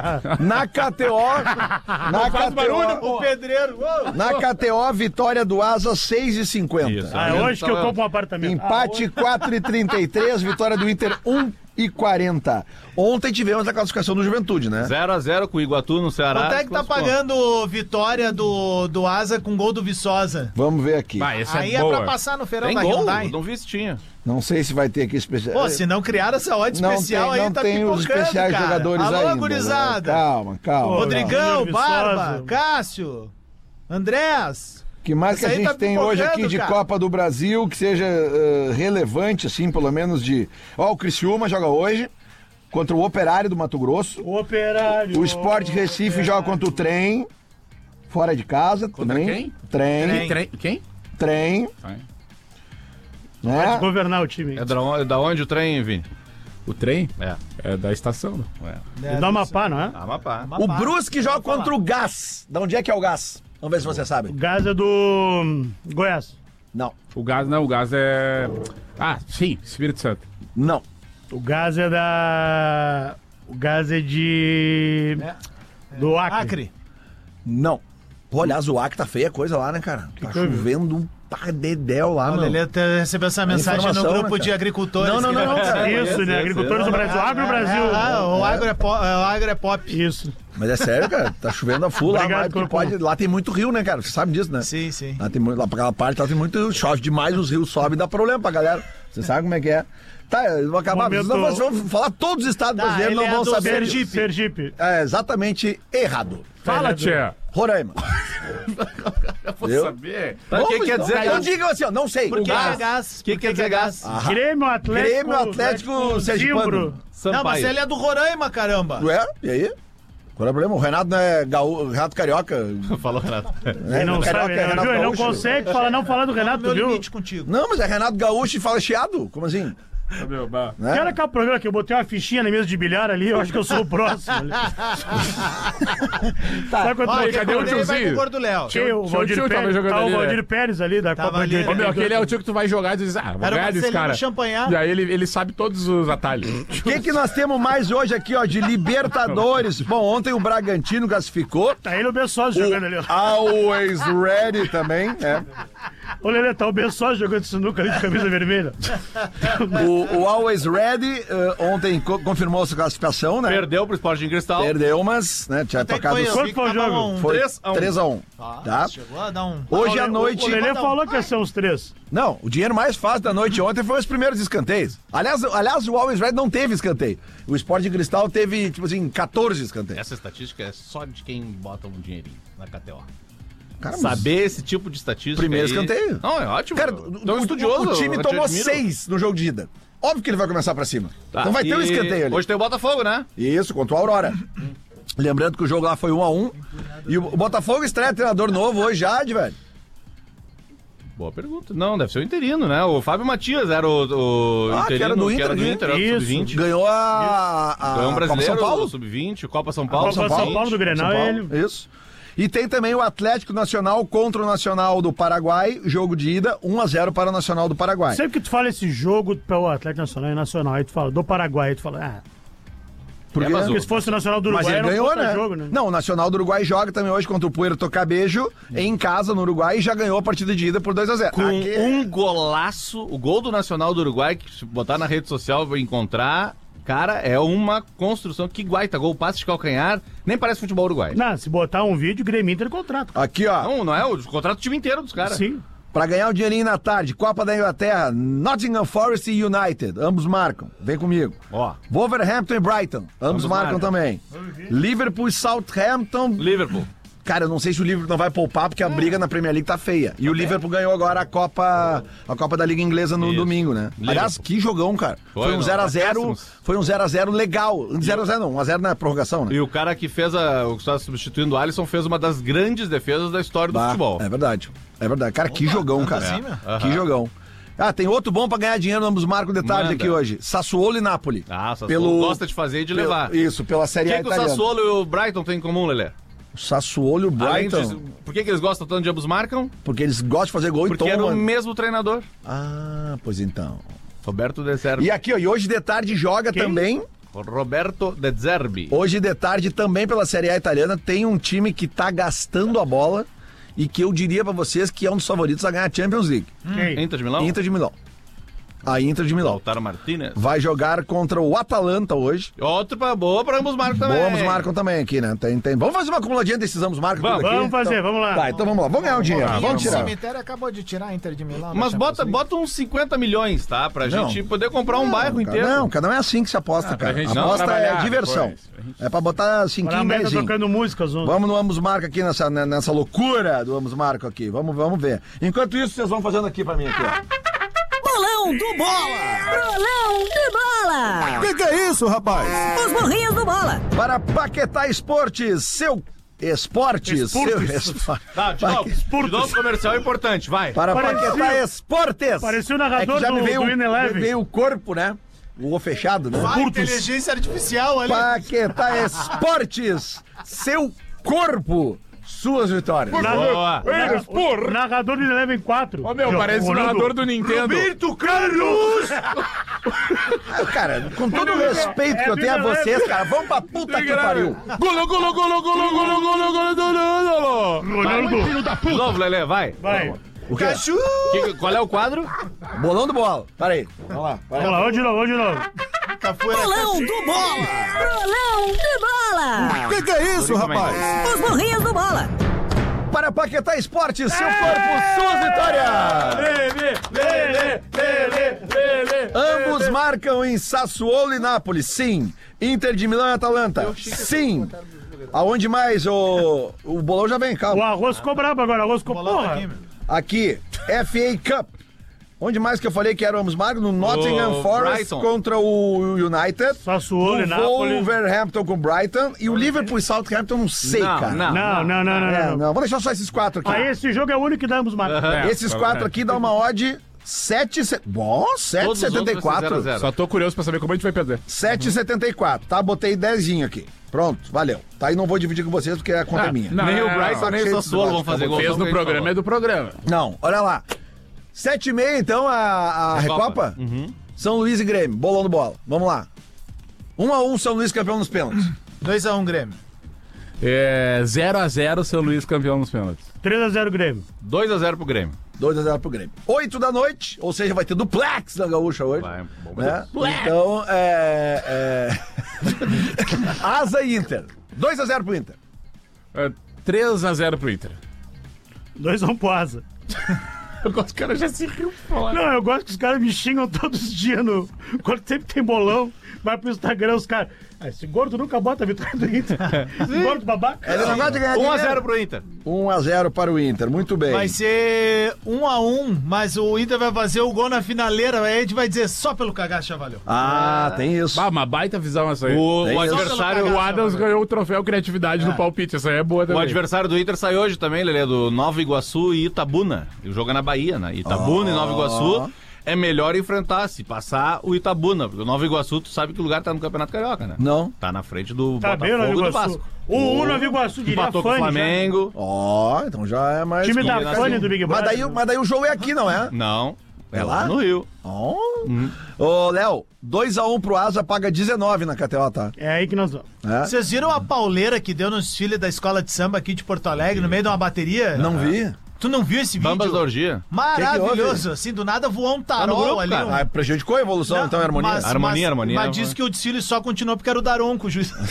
Na K T O. Na K T O. O pedreiro. uou. Na K T O, vitória do Asa seis e cinquenta. Isso. Ah, é hoje que eu compro um apartamento. Empate quatro e trinta e três, vitória do Inter um e quarenta. Ontem tivemos a classificação do Juventude, né? zero a zero com o Iguatu no Ceará. Quanto é que tá pagando vitória do, do Asa com gol do Viçosa? Vamos ver aqui. Vai, essa Aí é é boa. pra passar no feirão Tem da gol? Hyundai. Não vi se tinha. Não sei se vai ter aqui especial. Pô, se não criaram essa odd Não especial tem, aí, não tá tem pipocando, os especiais cara. jogadores Alô, ainda. gurizada. Né? Calma, calma. Rodrigão, Viçosa. Barba, Cássio, Andrés. O que mais que a Isso aí gente tá tem hoje aqui pipocando, de cara. Copa do Brasil que seja eh, relevante, assim, pelo menos de... Ó, o Criciúma joga hoje contra o Operário do Mato Grosso. O Operário. O Sport Recife joga contra o Trem, fora de casa também. quem? Trem. Trem- Quem? Trem. Vai. Né? Governar o time. É da onde, da onde o trem, Vini? O trem? É. É da estação, né? é. Dá uma pá, não é? Amapá. O Brusque joga contra o Gás. Da onde é que é o Gás? Vamos ver se você sabe. O Gás é do hum, Goiás. Não. O gás não, o gás é... Ah, sim, Espírito Santo. Não. O Gás é da... O Gás é de... Do Acre. Acre. Não. Pô, aliás, o Acre tá feia a coisa lá, né, cara? Tá que houve? chovendo um padedel lá, O meu. Lelê te- recebeu essa mensagem no informação, grupo né, de cara? agricultores. Não, não, não, não, cara. Isso, Esse, né? esse, Agricultores esse. do Brasil. Agro Brasil. Ah, o agro é, po- o agro é pop. Isso. Mas é sério, cara. Tá chovendo a full lá. Obrigado, Mas Corcunda. pode... Lá tem muito rio, né, cara? Você sabe disso, né? Sim, sim. Lá tem muito... Lá pra aquela parte lá tem muito... Chove demais, os rios sobem e dá problema pra galera. Você sabe como é que é. Tá, eu vou acabar. Momento- Não, nós vamos falar todos os estados Tá, brasileiros, ele não é vão do saber. Sergipe. Sergipe. É exatamente errado. Fala, Tchê. Roraima. Vou Eu? saber. Tá, o que Vamos, quer então. dizer Não gás? digam assim, ó, não sei. Por que gás. é gás? O que Por quer dizer gás? Grêmio Atlético... Grêmio Atlético Sergipano. Zimbro. Não, mas Sampaio. ele é do Roraima, caramba. Ué, e aí? Qual é o problema? O Renato não é gaú... Renato Carioca. Falou, Renato. Né? Ele não Carioca sabe, é né? Renato Viu? Ele não Gaúcho. consegue falar, não falar do Tá no Renato, meu viu? limite contigo. Não, mas é Renato Gaúcho e fala chiado. Como assim? Né? Quero aquele programa que eu botei uma fichinha na mesa de bilhar ali, eu acho que eu sou o próximo. ali. Sabe quanto Ó, é? quem cadê o acordei vai tiozinho? com o Gordo Léo. Quem? O Tio- Valdir tio tava Pérez. jogando Tá o ali, Valdir né? Pérez ali da Tava Copa de ali, Ô, meu, oitenta e aquele é o dois. tio que tu vai jogar e tu diz, ah, vou Era o ganhar desse Marcelino cara. Champanhar. E aí ele, ele sabe todos os atalhos. O que, que nós temos mais hoje aqui, ó, de Libertadores? Bom, ontem o Bragantino classificou. Tá ele o Bessós jogando ali. ó. Always Ready também, é. Ô, Lelê, tá o Bessós jogando sinuca ali de camisa vermelha. O, o Always Ready eh, ontem co- confirmou sua classificação, né? Perdeu pro Sporting Cristal. Perdeu, mas, né, tinha Até que tocado... foi, eu Quanto vi que foi o tava jogo? um- Foi três a um. três a um, Ah, tá? Chegou a dar um... Hoje O à Le- noite... O Lelê Não. falou que ia ser uns três. Não, o dinheiro mais fácil da noite ontem foi os primeiros escanteios. Aliás, aliás o Always Red não teve escanteio. O Sport de Cristal teve, tipo assim, catorze escanteios. Essa estatística é só de quem bota um dinheirinho na K T O. Cara, mas- Saber esse tipo de estatística. Primeiro aí- escanteio. Não, é ótimo. Cara, Tão o, estudioso. o time eu te tomou admiro. seis no jogo de ida. Óbvio que ele vai começar pra cima. Tá, Então vai ter um e escanteio ali. Hoje tem o Botafogo, né? Isso, contra o Aurora. Lembrando que o jogo lá foi um a um. E o Botafogo estreia treinador novo hoje já, de velho. Boa pergunta. Não, deve ser o interino, né? O Fábio Matias era o, o Ah, que interino, era do Inter, era do né? Inter, era do Isso. sub vinte. Ganhou a, a Ganhou um Copa brasileiro, São Paulo. o sub vinte, Copa São Paulo. Copa São Paulo, sub vinte. do Grenal, São é Paulo, ele. Isso. E tem também o Atlético Nacional contra o Nacional do Paraguai, jogo de ida, um a zero para o Nacional do Paraguai. Sempre que tu fala esse jogo pelo Atlético Nacional e Nacional, aí tu fala do Paraguai, aí tu fala, ah, Porque, É, mas o- porque se fosse o Nacional do mas Uruguai, ele era um ganhou, puta né? jogo, né? Não, o Nacional do Uruguai joga também hoje contra o Puerto Cabejo, em casa, no Uruguai, e já ganhou a partida de ida por dois a zero. Com Aqui- um golaço, o gol do Nacional do Uruguai, que se botar na rede social vai encontrar, cara, é uma construção. Que guaita, gol, passe de calcanhar, nem parece futebol uruguai. Não, se botar um vídeo, Grêmio Inter contrata. Aqui, ó. Não, não é o contrato do time inteiro dos caras. Sim. Pra ganhar o dinheirinho na tarde, Copa da Inglaterra, Nottingham Forest e United, ambos marcam. Vem comigo. Ó, Wolverhampton e Brighton, ambos, Ambos marcam, marcam. também. Liverpool e Southampton. Liverpool. Cara, eu não sei se o Liverpool não vai poupar, porque a briga na Premier League tá feia. E o Liverpool ganhou agora a Copa, a Copa da Liga Inglesa no Isso. domingo, né? Liverpool. Aliás, que jogão, cara. Foi, Foi um não, zero a zero, acréscimos. foi um zero a zero legal. zero a zero não, um a zero na prorrogação, né? E o cara que fez a. O que está substituindo o Alisson fez uma das grandes defesas da história do Bah, futebol. É verdade. É verdade. Cara, que jogão, cara. assim, meu? Que Aham. jogão. Ah, tem outro bom pra ganhar dinheiro, ambos marcam de tarde Manda. aqui hoje. Sassuolo e Napoli. Ah, o Sassuolo Pelo- gosta de fazer e de Pelo- levar. Isso, pela O Série que, A que o italiana. Sassuolo e o Brighton têm em comum, Lelé? O Sassuolo e o Além Brighton, de, por que, que eles gostam tanto de ambos marcam? porque eles gostam de fazer gol Porque e era tomam. o mesmo treinador. Ah, pois então. Roberto De Zerbi. E aqui, ó, e hoje de tarde joga Quem? também. Roberto De Zerbi. Hoje de tarde também pela Série A italiana tem um time que tá gastando a bola e que eu diria pra vocês que é um dos favoritos a ganhar a Champions League. Quem? Inter de Milão? Inter de Milão. A Inter de Milão. Lautaro Martinez. Vai jogar contra o Atalanta hoje. Outro pra boa pra ambos marcam também. Ambos marcam também aqui, né? Tem, tem. Vamos fazer uma acumuladinha desses ambos marcam Vamos, tudo aqui? Vamos fazer, Então- vamos lá. Tá, então vamos lá. Vamos ganhar um dinheiro. E Vamos o tirar. cemitério acabou de tirar a Inter de Milão. da Mas Champions bota, League. bota uns cinquenta milhões, tá? Pra Não. gente poder comprar um bairro Cara, inteiro. não, cada um é assim que se aposta, pra cara. gente não Aposta é trabalhar diversão. depois. A gente- É pra botar Olha cinquinho a em meta dezinho. tocando músicas ontem. Vamos no ambos marcam aqui nessa, nessa loucura do ambos marcam aqui. Vamos, vamos ver. Enquanto isso, vocês vão fazendo aqui pra mim aqui, ó. Bolão do Bola! Bolão do Bola! Que que é isso, rapaz? Os burrinhos do Bola! Para Paquetá Esportes, seu esportes, seu Esportes. esporte. Tá, de novo, de novo comercial importante, vai. Para Parecia- Paquetá Esportes. parecia o narrador é que já me do- veio, do Win Eleven. me veio o corpo, né? O olho fechado, né? Vai, inteligência artificial ali. Paquetá Esportes, seu corpo, suas vitórias. Boa. Narra- o narrador do Eleven quatro. Ô, meu, parece o narrador do Nintendo. Roberto Carlos! Ah, cara, com todo o respeito que eu tenho a vocês, cara, vamos pra puta que pariu. Golo, golo, golo, golo, golo, golo, golo, golo, golo. Ronaldo! De novo, Lelé, vai. Vai. O quê? Que- qual é o quadro? Bolão do bola. Pera aí. Vamos lá. vai lá. Vamos lá, vamos de novo, vamos de novo. Bolão do Bola! Bolão do Bola! Que que é isso, rapaz? Os burrinhos do Bola! Para Paquetá Esportes, seu corpo, suas vitórias. Ambos marcam em Sassuolo e Nápoles, sim. Inter de Milão e Atalanta, sim. Aonde mais? O, o bolão já vem, O calma. arroz ficou brabo agora, o arroz ficou Bolão porra. aqui, meu. Aqui, F A Cup. Onde mais que eu falei que era ambos marcam? No Nottingham O Forest Brighton. contra o United. Sassuolo o e Nápoles. Wolverhampton com o Brighton. E o Liverpool e Southampton, não sei, Não, cara. não. Não, não, não, não, É, não. não. Vamos deixar só esses quatro aqui. Aí esse jogo é o único que dá ambos marcos. É, Esses tá quatro bem. aqui dá uma odd sete... Bom, sete e setenta e quatro. Só tô curioso pra saber como a gente vai perder. sete e setenta e quatro, tá? Botei dezinho aqui. Pronto, valeu. Tá, aí não vou dividir com vocês porque a conta Ah, é minha. não, Nem não, o Bryce, não, nem o Sassuolo vão fazer gol. Fez Só no que a gente programa, falou. é do programa. Não, olha lá. Sete e meia, então, a, a Recopa. Uhum. São Luís e Grêmio, bolão do bola. Vamos lá. Um a um, São Luís campeão nos pênaltis. dois a um Grêmio. É, zero a zero, São Luís campeão nos pênaltis. três a zero Grêmio. dois a zero pro Grêmio. dois a zero pro Grêmio. oito da noite, ou seja, vai ter duplex na Gaúcha hoje. Vai, bom, Né? Então, é... é... Asa e Inter. dois a zero pro Inter. É, três a zero pro Inter. dois a um pro Asa. Eu gosto que o cara já se riu falar. Não, eu gosto que os caras me xingam todos os dias no... Quando sempre tem bolão, vai pro Instagram, os caras... Ah, esse gordo nunca bota a vitória do Inter. Esse gordo babaca. Ele não gosta de ganhar um a dinheiro. zero pro Inter. um a zero para o Inter, muito bem. Vai ser um a um, mas o Inter vai fazer o gol na finaleira, aí a gente vai dizer só pelo cagaço já valeu. Ah, tem isso. Ah, uma baita visão essa aí. O, Tem o isso. adversário, O Adams ganhou o troféu criatividade no palpite, essa aí é boa o também. adversário do Inter sai hoje também, Lelê, do Nova Iguaçu e Itabuna. E o jogo é na Bahia, né? Itabuna Oh. e Nova Iguaçu é melhor enfrentar, se passar o Itabuna. Porque o Nova Iguaçu, tu sabe que o lugar tá no Campeonato Carioca, né? Não. Tá na frente do Tá bem o Nova Botafogo e do Iguaçu. Vasco. O um Nova Iguaçu, diria Empatou com o Fane, já. Flamengo. Ó, então já é mais... Time da combinação. Fane do Big Mas Brother. daí, mas daí o jogo é aqui, não é? Não. É lá? No Rio. Ó. Ô, Léo, dois a um pro Asa, paga dezenove na K T O, tá? É aí que nós vamos. É. Vocês viram a pauleira que deu no desfile da escola de samba aqui de Porto Alegre, no meio de uma bateria? Não vi. Tu não viu esse vídeo? Bambas da Orgia. Maravilhoso, assim, do nada voou um tarol Tá no grupo, ali. cara. um- Ah, prejudicou a evolução, Não, então, a harmonia? mas- Harmonia, mas- harmonia, Mas harmonia. disse que o desfile só continuou porque era o Daronco, o juiz.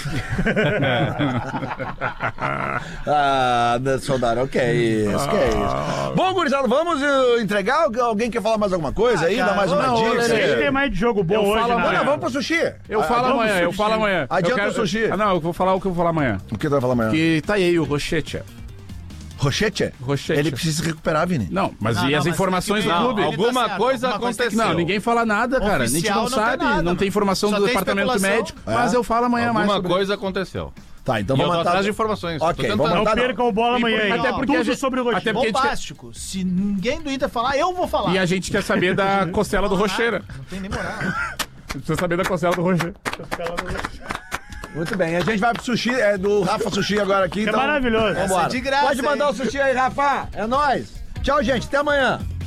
Ah, Anderson Darão, que é isso, que é isso. Bom, gurizada, vamos uh, entregar? Algu- Alguém quer falar mais alguma coisa aí? cara, Dá mais uma não, dica? Lelê. A gente aí? tem mais de jogo bom Eu hoje, falo né? Não, não, vamos pro sushi. Eu Ah, falo vamos amanhã, pro eu sushi. falo amanhã. Adianta eu o sushi. Ah, não, eu vou falar o que eu vou falar amanhã. O que tu vai falar amanhã? Que tá aí o Rochete. Rochete? Rochete. Ele precisa se recuperar, Vini. Não, mas Não, e não, as mas informações tem que do ver. clube? Não, ele tá Alguma certo, coisa alguma coisa tem que aconteceu. Não, ninguém fala nada, cara. A gente Oficial não não tem sabe, nada, não mano. tem informação Só do tem departamento especulação. médico. É. Mas eu falo amanhã mais. Alguma sobre coisa aconteceu. Tá, então E eu vamos tô matar... atrás de informações. Ok, Tô tentando. vamos Não matar... percam o bola amanhã, hein? Até porque Tudo a gente- sobre o até Rochete. porque- a gente quer- Bombástico. Se ninguém do Inter falar, eu vou falar. E a gente quer saber da costela do Rocheira. Não tem nem moral. Precisa saber da costela do Rocheira. Muito bem, a gente vai pro sushi, é do Rafa Sushi agora aqui, É então... maravilhoso. Vambora. Essa é de graça, Pode mandar hein? o sushi aí, Rafa. É nóis. Tchau, gente. Até amanhã.